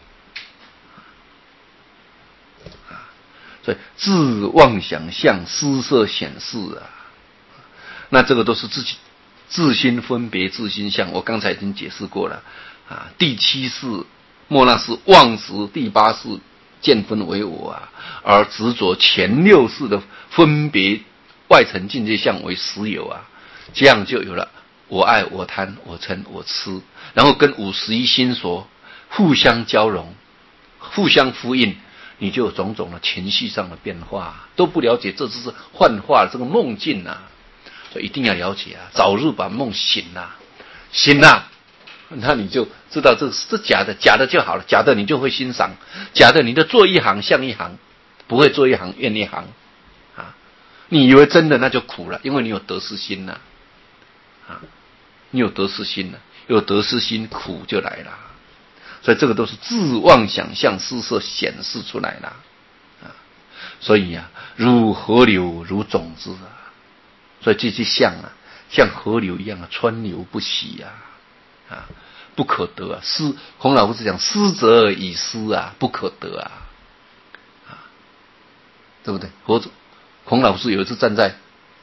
所以自妄想相施设显示啊，那这个都是自己自心分别自心相，我刚才已经解释过了啊。第七识莫那是妄执，第八识见分为我啊，而执着前六识的分别外层境界相为实有啊，这样就有了我爱我贪我嗔我痴，然后跟五十一心所互相交融，互相呼应，你就有种种的情绪上的变化，都不了解这只是幻化这个梦境啊，所以一定要了解啊，早日把梦醒啊，醒啊，那你就知道这是假的，假的就好了，假的你就会欣赏，假的你就做一行像一行，不会做一行怨一行啊。你以为真的那就苦了，因为你有得失心呐、啊，啊，你有得失心了、啊，有得失心苦就来了。所以这个都是自妄想象施设显示出来的啊。所以啊，如河流如种子啊，所以这些相啊，像河流一样啊，川流不息啊，啊，不可得啊。失，孔老夫子讲失则以失啊，不可得啊，啊，对不对？或者孔老夫子有一次站在，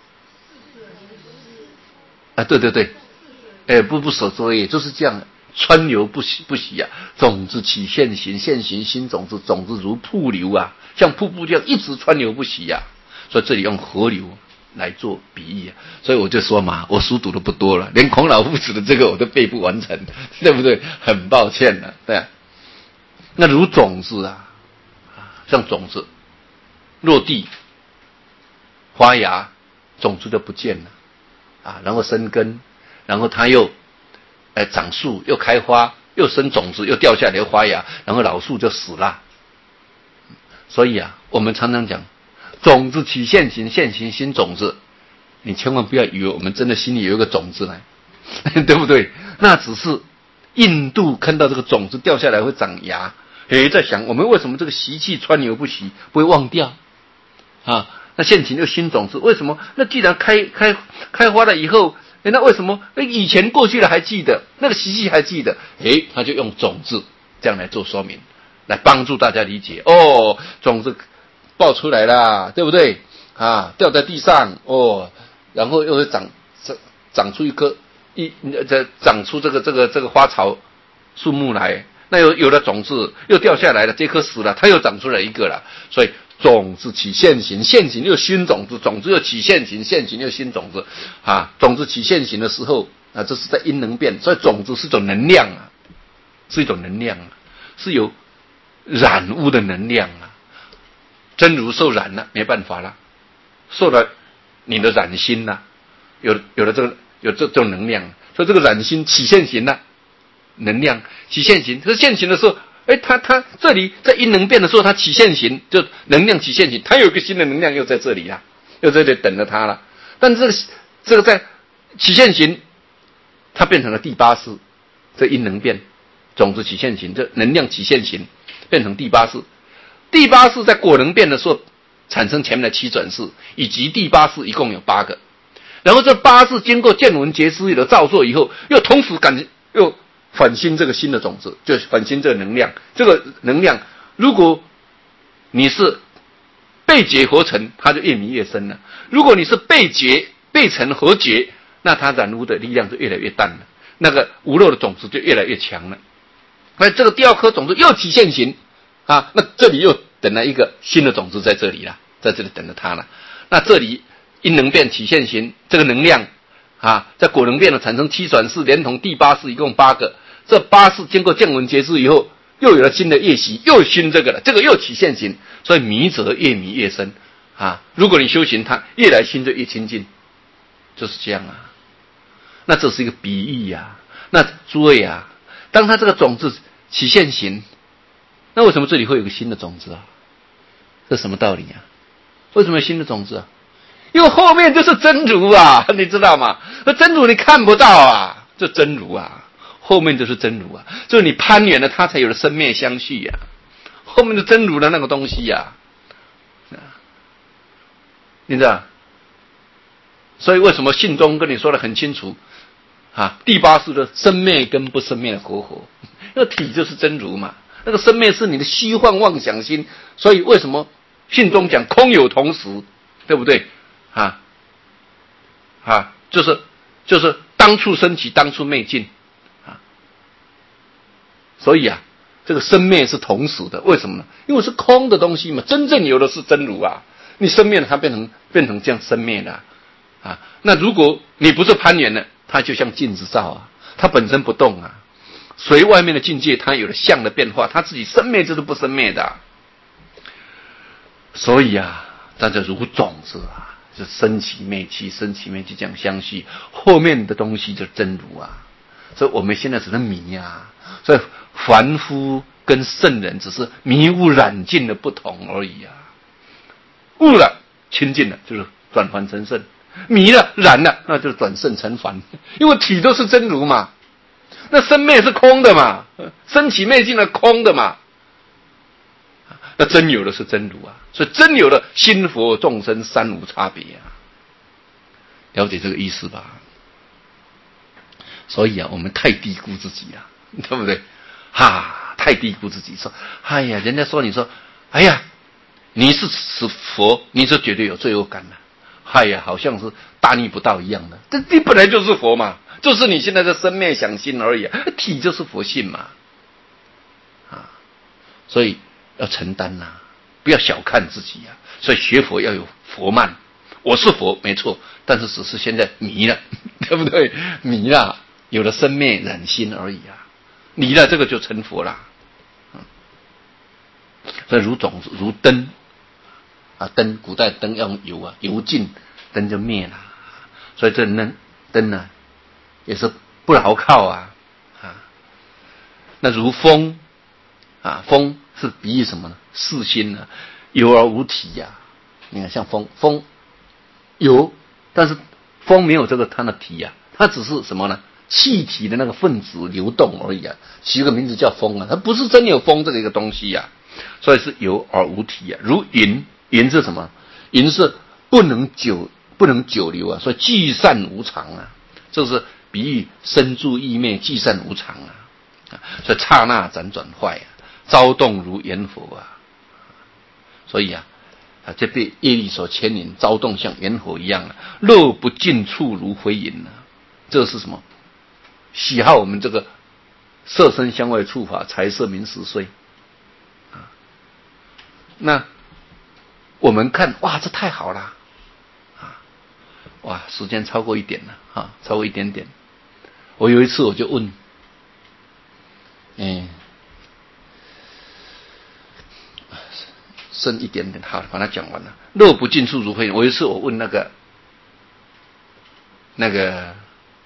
啊，对对对，哎，不不守作业，就是这样。川流不息不息啊，种子起现行，现行新种子，种子如瀑流啊，像瀑布这样一直川流不息啊。所以这里用河流来做比喻啊。所以我就说嘛，我书读的不多了，连孔老夫子的这个我都背不完成，对不对？很抱歉了，对啊。那如种子啊，像种子落地发芽，种子就不见了啊，然后生根，然后它又哎，长树又开花，又生种子，又掉下来又发芽，然后老树就死了。所以啊，我们常常讲，种子起现行，现行新种子。你千万不要以为我们真的心里有一个种子来，对不对？那只是印度看到这个种子掉下来会长芽，诶，在想我们为什么这个习气川流不息，不会忘掉啊？那现行又新种子，为什么？那既然开开开花了以后。那为什么以前过去的还记得，那个习气还记得？诶，他就用种子这样来做说明来帮助大家理解。哦，种子爆出来啦，对不对？啊，掉在地上，哦，然后又会长长长出一棵一这长出这个这个这个花草树木来。那有有了种子又掉下来了，这棵死了，它又长出来一个了。所以种子起现行，现行又新种子，种子又起现行，现行又新种子。啊，种子起现行的时候啊，这是在因能变，所以种子是一种能量啊，是一种能量啊，是有染污的能量啊。真如受染了，没办法了，受了你的染心了，有有了这个有这这种能量，所以这个染心起现行了。能量起现行，可是现行的时候，哎，它它这里在因能变的时候，它起现行，就能量起现行，它有一个新的能量又在这里啦，又在这里等着它了。但这个这个在起现行，它变成了第八式，这因能变，种子起现行，这能量起现行，变成第八式。第八式在果能变的时候，产生前面的七转式，以及第八式一共有八个。然后这八式经过见闻觉知有了造作以后，又同时感又反新这个新的种子，就是反新这个能量。这个能量，如果你是被结合成，它就越迷越深了；如果你是被结被成合结，那它染污的力量就越来越淡了，那个无漏的种子就越来越强了。那这个第二颗种子又起现行啊，那这里又等了一个新的种子在这里了，在这里等着它了。那这里因能变起现行，这个能量啊，在果能变的产生七转式，连同第八式一共八个。这八式经过见闻觉知以后，又有了新的业习，又新这个了，这个又起现行，所以迷者越迷越深啊。如果你修行它，越来心就越清净，就是这样啊。那这是一个比喻呀、啊。那诸位啊，当它这个种子起现行，那为什么这里会有个新的种子啊？这什么道理啊？为什么有新的种子啊？因为后面就是真如啊，你知道吗？那真如你看不到啊，这真如啊。后面就是真如啊，就是你攀缘了，它才有了生灭相续呀、啊。后面的真如的那个东西呀、啊，你知道？所以为什么信中跟你说的很清楚啊？第八式的生灭跟不生灭的合合，那个体就是真如嘛，那个生灭是你的虚幻妄想心。所以为什么信中讲空有同时，对不对？啊啊，就是就是当处升起，当处灭尽。所以啊，这个生灭是同时的，为什么呢？因为是空的东西嘛，真正有的是真如啊。你生灭了，它变成变成这样生灭了啊。那如果你不是攀缘的，它就像镜子照啊，它本身不动啊。随外面的境界，它有了相的变化，它自己生灭就是不生灭的、啊。所以啊，大家如种子啊，就生起灭起，生起灭起这样相续，后面的东西就真如啊。所以我们现在只能迷啊，所以凡夫跟圣人只是迷雾染尽的不同而已啊。悟了清净了，就是转凡成圣；迷了染了，那就是转圣成凡。因为体都是真如嘛，那生灭是空的嘛，生起灭尽的空的嘛，那真有的是真如啊。所以真有的心佛众生三无差别啊，了解这个意思吧？所以啊，我们太低估自己了，对不对？哈，太低估自己，说，哎呀，人家说你说，哎呀，你是是佛，你是绝对有罪恶感的，哎呀，好像是大逆不道一样的。这你本来就是佛嘛，就是你现在的生灭想心而已、啊，体就是佛性嘛，啊，所以要承担呐、啊，不要小看自己啊。所以学佛要有佛慢，我是佛没错，但是只是现在迷了，对不对？迷了。有了生灭染心而已啊，离了这个就成佛了。嗯，所以如种子如灯啊，灯古代灯要用油啊，油尽灯就灭了。所以这灯灯呢也是不牢靠啊啊。那如风啊，风是比喻什么呢？世心啊，有而无体呀、啊。你看像风，风有，但是风没有这个它的体呀、啊，它只是什么呢？气体的那个分子流动而已啊，起个名字叫风啊，它不是真有风这个一个东西呀、啊，所以是有而无体啊。如云，云是什么？云是不能久不能久留啊，所以聚散无常啊，这是比喻生住意灭，聚散无常啊，所以刹那辗转坏啊， 躁动如炎火啊。所以啊，啊，这被业力所牵引，躁动像炎火一样啊，肉不尽处如灰烬啊。这是什么？喜好我们这个色身香味触法财色名食睡啊。那我们看，哇，这太好了啊！哇，时间超过一点了啊，超过一点点。我有一次我就问，嗯，剩一点点，好，把它讲完了。肉不尽处如灰烬。我有一次我问那个那个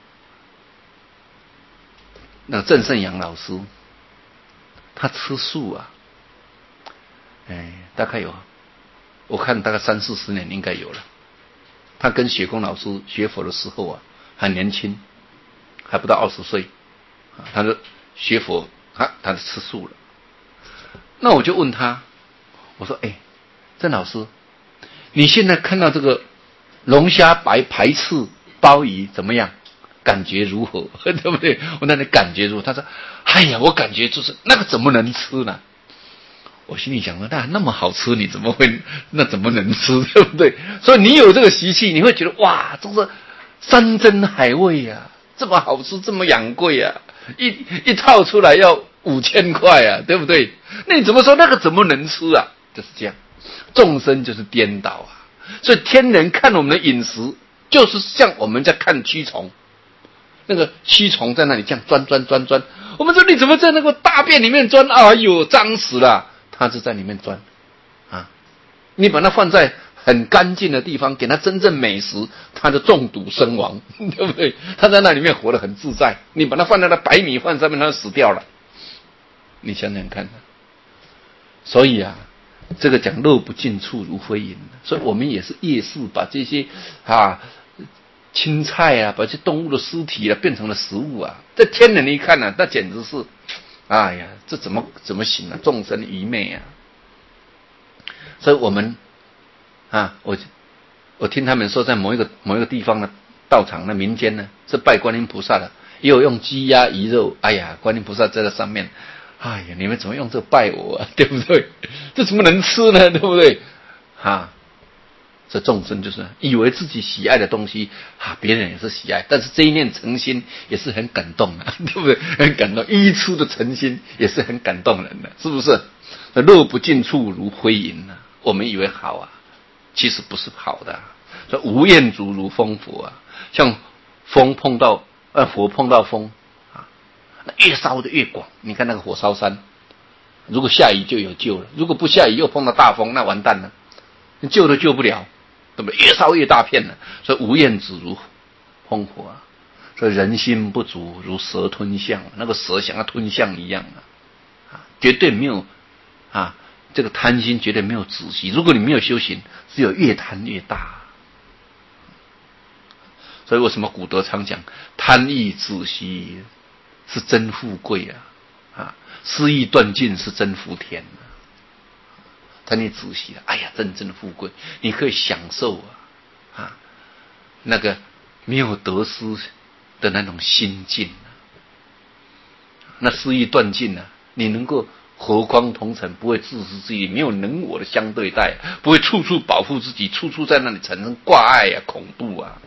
那个郑胜阳老师，他吃素啊，哎，大概有，我看大概三四十年应该有了。他跟雪公老师学佛的时候啊，很年轻，还不到二十岁，他就学佛，他他就吃素了。那我就问他，我说：“哎，郑老师，你现在看到这个龙虾、白排翅、鲍鱼怎么样？感觉如何？对不对？”我那你感觉如何？他说：“哎呀，我感觉就是那个怎么能吃呢？”我心里想说，那那么好吃，你怎么会那怎么能吃，对不对？所以你有这个习气，你会觉得哇，这是山珍海味啊，这么好吃，这么养贵啊，一一套出来要五千块啊，对不对？那你怎么说那个怎么能吃啊？就是这样，众生就是颠倒啊。所以天人看我们的饮食，就是像我们在看蛆虫，那个蛆虫在那里这样钻钻钻钻，我们说你怎么在那个大便里面钻？哎呦，脏死了！它就在里面钻，啊，你把它放在很干净的地方，给它真正美食，它就中毒身亡，对不对？它在那里面活得很自在。你把它放在那白米饭上面，它就死掉了。你想想看，所以啊，这个讲肉不尽处如灰烬，所以我们也是夜市把这些啊青菜啊，把这些动物的尸体啊变成了食物啊。这天人一看啊，那简直是。哎呀，这怎么怎么行啊？众生愚昧啊！所以我们啊，我我听他们说，在某一个某一个地方的道场，那民间呢是拜观音菩萨的，也有用鸡鸭鱼肉。哎呀，观音菩萨在这上面，哎呀，你们怎么用这拜我啊？对不对？这怎么能吃呢？对不对？啊！这众生就是以为自己喜爱的东西啊，别人也是喜爱，但是这一念诚心也是很感动啊，对不对？很感动，一出的诚心也是很感动人的，是不是？肉不尽处如灰烬啊，我们以为好啊，其实不是好的、啊。说无厌足如风佛啊，像风碰到呃火碰到风啊，那越烧的越广。你看那个火烧山，如果下雨就有救了，如果不下雨又碰到大风，那完蛋了，你救都救不了。对不对？越烧越大片了，所以无厌止如烽火啊。所以人心不足如蛇吞象，那个蛇想要吞象一样啊，啊，绝对没有啊，这个贪心绝对没有止息。如果你没有修行，只有越贪越大。所以为什么古德常讲，贪欲止息是真富贵啊，啊，失意断尽是真福田啊。贪欲止息了，哎呀，真正的富贵，你可以享受啊，啊，那个没有得失的那种心境啊，那失意断尽啊，你能够和光同尘，不会自私自利，没有人我的相对待，不会处处保护自己，处处在那里产生挂碍啊、恐怖啊。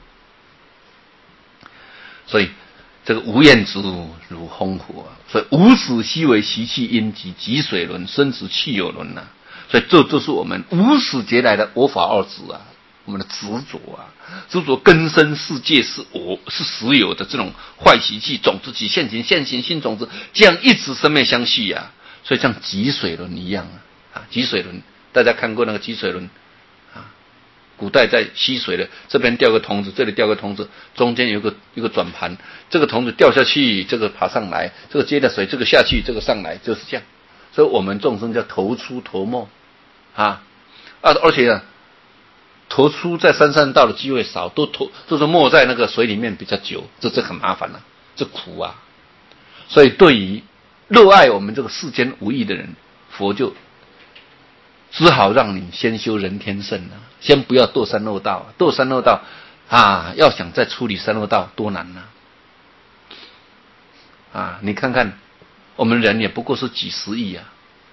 所以这个无厌之如烽火啊，所以无始昔为习气因集，集水轮，生死气有轮啊。所以这就是我们无始劫来的我法二执啊，我们的执着啊，执着根生世界是我是实有的这种坏习气种子起现行，现行新种子，这样一直生灭相续啊。所以像集水轮一样啊，啊，集水轮，大家看过那个集水轮啊？古代在吸水的，这边掉个筒子，这里掉个筒子，中间有个一个转盘，这个筒子掉下去，这个爬上来，这个接的水，这个下去，这个上来，就是这样。所以我们众生叫头出头没。啊，啊，而且啊，头出在山上道的机会少，都头都是没在那个水里面比较久，这这很麻烦了、啊，这苦啊。所以对于热爱我们这个世间无益的人，佛就只好让你先修人天圣啊，先不要堕三恶道，堕三恶道啊，要想再处理三恶道多难呢、啊！啊，你看看我们人也不过是几十亿啊。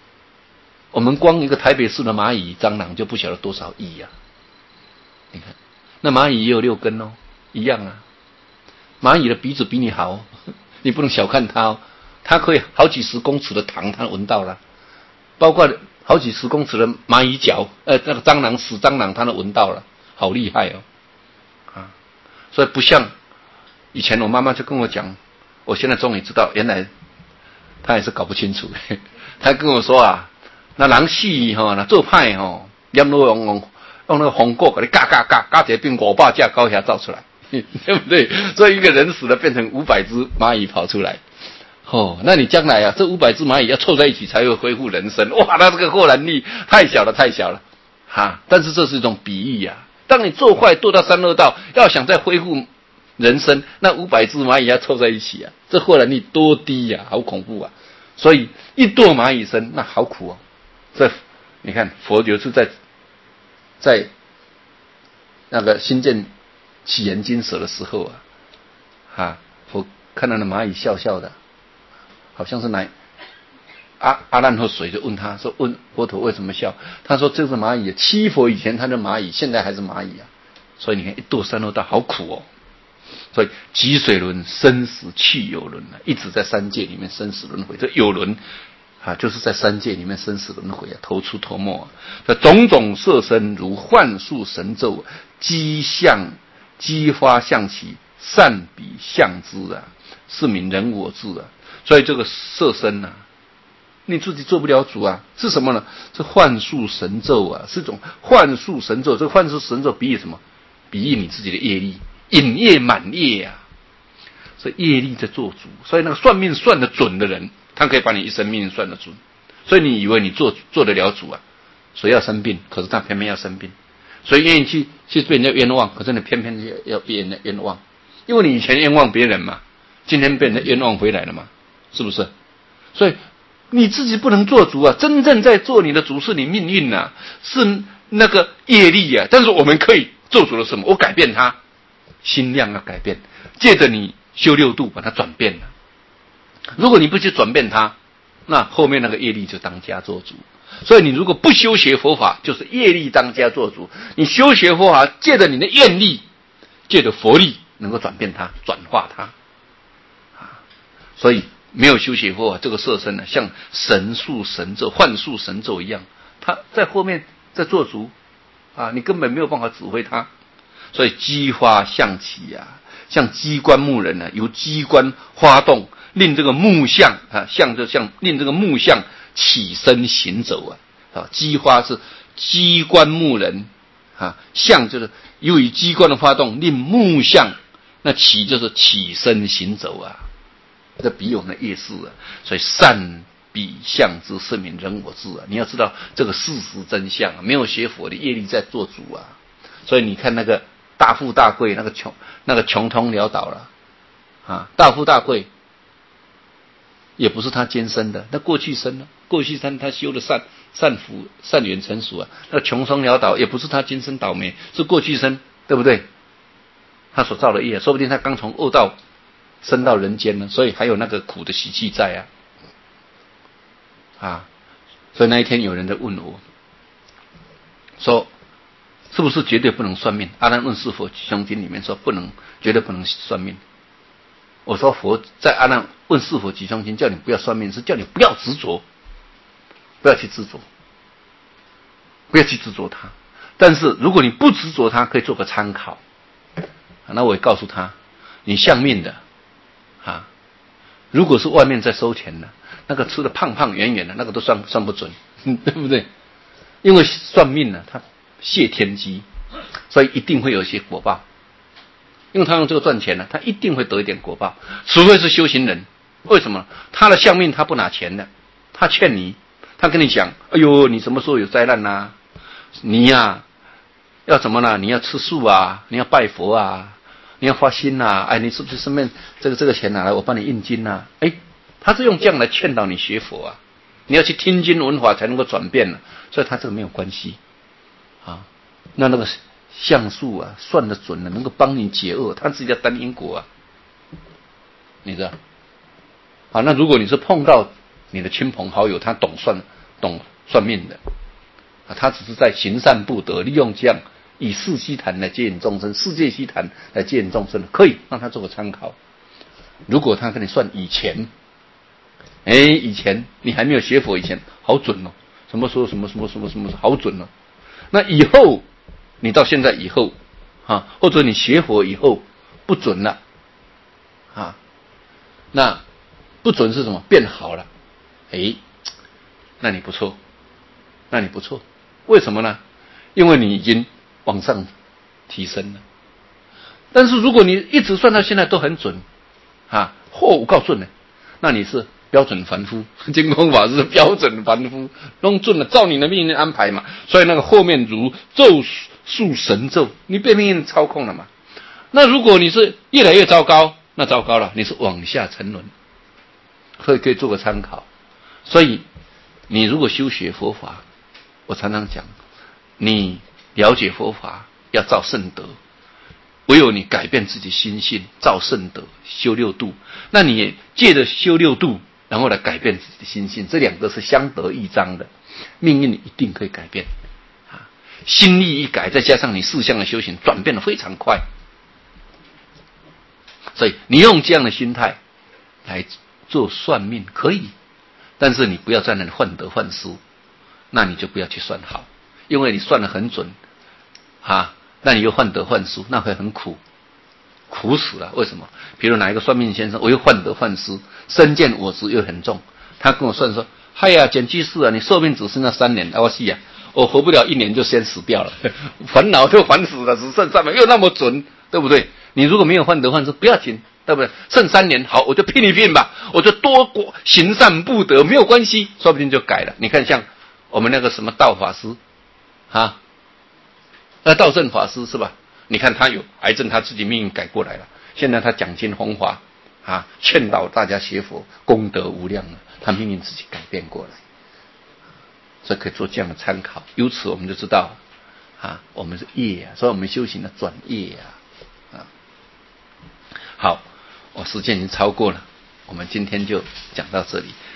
我们光一个台北市的蚂蚁、蟑螂就不晓得多少亿啊！你看，那蚂蚁也有六根哦，一样啊。蚂蚁的鼻子比你好，你不能小看它哦，它可以好几十公尺的糖，它闻到了，包括好几十公尺的蚂蚁脚，呃，那个蟑螂死蟑螂，它都闻到了，好厉害哦！啊，所以不像以前我妈妈就跟我讲，我现在终于知道，原来她也是搞不清楚。她跟我说啊，那人死吼，那做歹吼，阎罗用用用那个红果给你嘎嘎嘎嘎起来，变五百架高压造出来，对不对？所以一个人死了，变成五百只蚂蚁跑出来。哦，那你将来啊，这五百只蚂蚁要凑在一起才会恢复人生。哇，那这个获然力太小了，太小了，哈！但是这是一种比喻啊。当你做坏堕到三恶道，要想再恢复人生，那五百只蚂蚁要凑在一起啊，这获然力多低呀、啊，好恐怖啊！所以一堕蚂蚁身，那好苦哦。这你看，佛有是在在那个新建起源经舍的时候啊，哈，佛看到那蚂蚁笑笑的。好像是哪阿阿难喝水就问他说，问佛陀为什么笑？他说这是蚂蚁，七佛以前他的蚂蚁，现在还是蚂蚁啊。所以你看一堕三恶道好苦哦。所以积水轮生死去有轮啊，一直在三界里面生死轮回。这有轮啊，就是在三界里面生死轮回啊，头出头没啊。这种种色身如幻术神咒，激相激发象起，善比象之啊，是名人我智啊。所以这个色身啊，你自己做不了主啊，是什么呢？是幻术神咒啊，是一种幻术神咒。这个幻术神咒比喻什么？比喻你自己的业力，引业满业啊。所以业力在做主，所以那个算命算得准的人，他可以把你一生命运算得准。所以你以为你做做得了主啊？谁要生病，可是他偏偏要生病。所以愿意去去被人家冤枉，可是你偏偏要被人家冤枉，因为你以前冤枉别人嘛，今天被人家冤枉回来了嘛。是不是？所以你自己不能做主啊！真正在做你的主是你命运啊，是那个业力啊。但是我们可以做主的什么？我改变它，心量要改变，借着你修六度把它转变了。如果你不去转变它，那后面那个业力就当家做主。所以你如果不修学佛法，就是业力当家做主。你修学佛法，借着你的愿力，借着佛力，能够转变它，转化它。啊，所以。没有修学佛法，这个色身呢，像神术神咒、幻术神咒一样，他在后面在做主啊，你根本没有办法指挥他。所以机花象起啊，像机关木人呢，由机关发动，令这个木象啊，象就像令这个木象起身行走啊。啊，机花是机关木人啊，象就是由于机关的发动，令木象，那起就是起身行走啊。这比我们的业事啊，所以善比象之，是名人我智啊。你要知道这个事实真相啊，没有学佛的业力在做主啊。所以你看那个大富大贵，那个穷那个穷通潦倒了啊，大富大贵也不是他今生的，那过去生呢？过去生他修的善善福善缘成熟啊，那穷通潦倒也不是他今生倒霉，是过去生，对不对？他所造的业，说不定他刚从恶道升到人间了，所以还有那个苦的习气在啊，啊，所以那一天有人在问我，说是不是绝对不能算命？阿难问是否经里面说不能，绝对不能算命。我说佛在阿难问是否吉凶经叫你不要算命，是叫你不要执着，不要去执着，不要去执着它。但是如果你不执着它，可以做个参考。那我也告诉他，你相命的。啊，如果是外面在收钱的，那个吃的胖胖圆圆的，那个都算算不准，对不对？因为算命呢，他泄天机，所以一定会有一些果报。因为他用这个赚钱呢，他一定会得一点果报，除非是修行人。为什么？他的相命他不拿钱的，他劝你，他跟你讲，哎呦，你什么时候有灾难啊？你呀、啊，要怎么呢？你要吃素啊，你要拜佛啊。你要发心呐、啊，哎，你是不是顺便这个这个钱拿来，我帮你印经呐、啊？哎，他是用这样来劝导你学佛啊。你要去听经闻法才能够转变了，所以他这个没有关系啊。那那个相术啊，算得准了，能够帮你解厄，他自己要担因果啊。你知道？好，那如果你是碰到你的亲朋好友，他懂算懂算命的啊，他只是在行善布德，利用这样以世希谈来接引众生，世界希谈来接引众生，可以让他做个参考。如果他跟你算以前，哎，以前你还没有学佛以前好准哦，什么时候什么什么什么什么好准哦。那以后你到现在以后啊，或者你学佛以后不准了啊，那不准是什么？变好了，哎，那你不错，那你不错，为什么呢？因为你已经往上提升了。但是如果你一直算到现在都很准啊，嚯，我告诉你，那你是标准凡夫，金光法师标准凡夫，弄准了，照你的命运安排嘛。所以那个后面如咒术神咒，你被命运操控了嘛。那如果你是越来越糟糕，那糟糕了，你是往下沉沦，可以可以做个参考。所以你如果修学佛法，我常常讲，你了解佛法要造圣德，唯有你改变自己心性，造圣德，修六度，那你也借着修六度，然后来改变自己的心性，这两个是相得益彰的，命运一定可以改变啊！心意一改，再加上你四项的修行，转变得非常快。所以你用这样的心态来做算命可以，但是你不要在那里患得患失，那你就不要去算好，因为你算得很准啊，那你又患得患失，那会很苦，苦死了。为什么？比如哪一个算命先生，我又患得患失，身见我执又很重，他跟我算说，嗨呀，简居士啊，你寿命只剩下三年，啊，我是啊，我活不了一年就先死掉了，烦恼就烦死了，只剩三年，又那么准，对不对？你如果没有患得患失，不要紧，对不对？剩三年，好，我就拼一拼吧，我就多过行善布德，没有关系，说不定就改了。你看，像我们那个什么道法师啊，那道正法师是吧？你看他有癌症，他自己命运改过来了，现在他讲经弘法啊，劝导大家学佛，功德无量了，他命运自己改变过来，所以可以做这样的参考。由此我们就知道啊，我们是业啊，所以我们修行的转业啊。啊，好，我时间已经超过了，我们今天就讲到这里。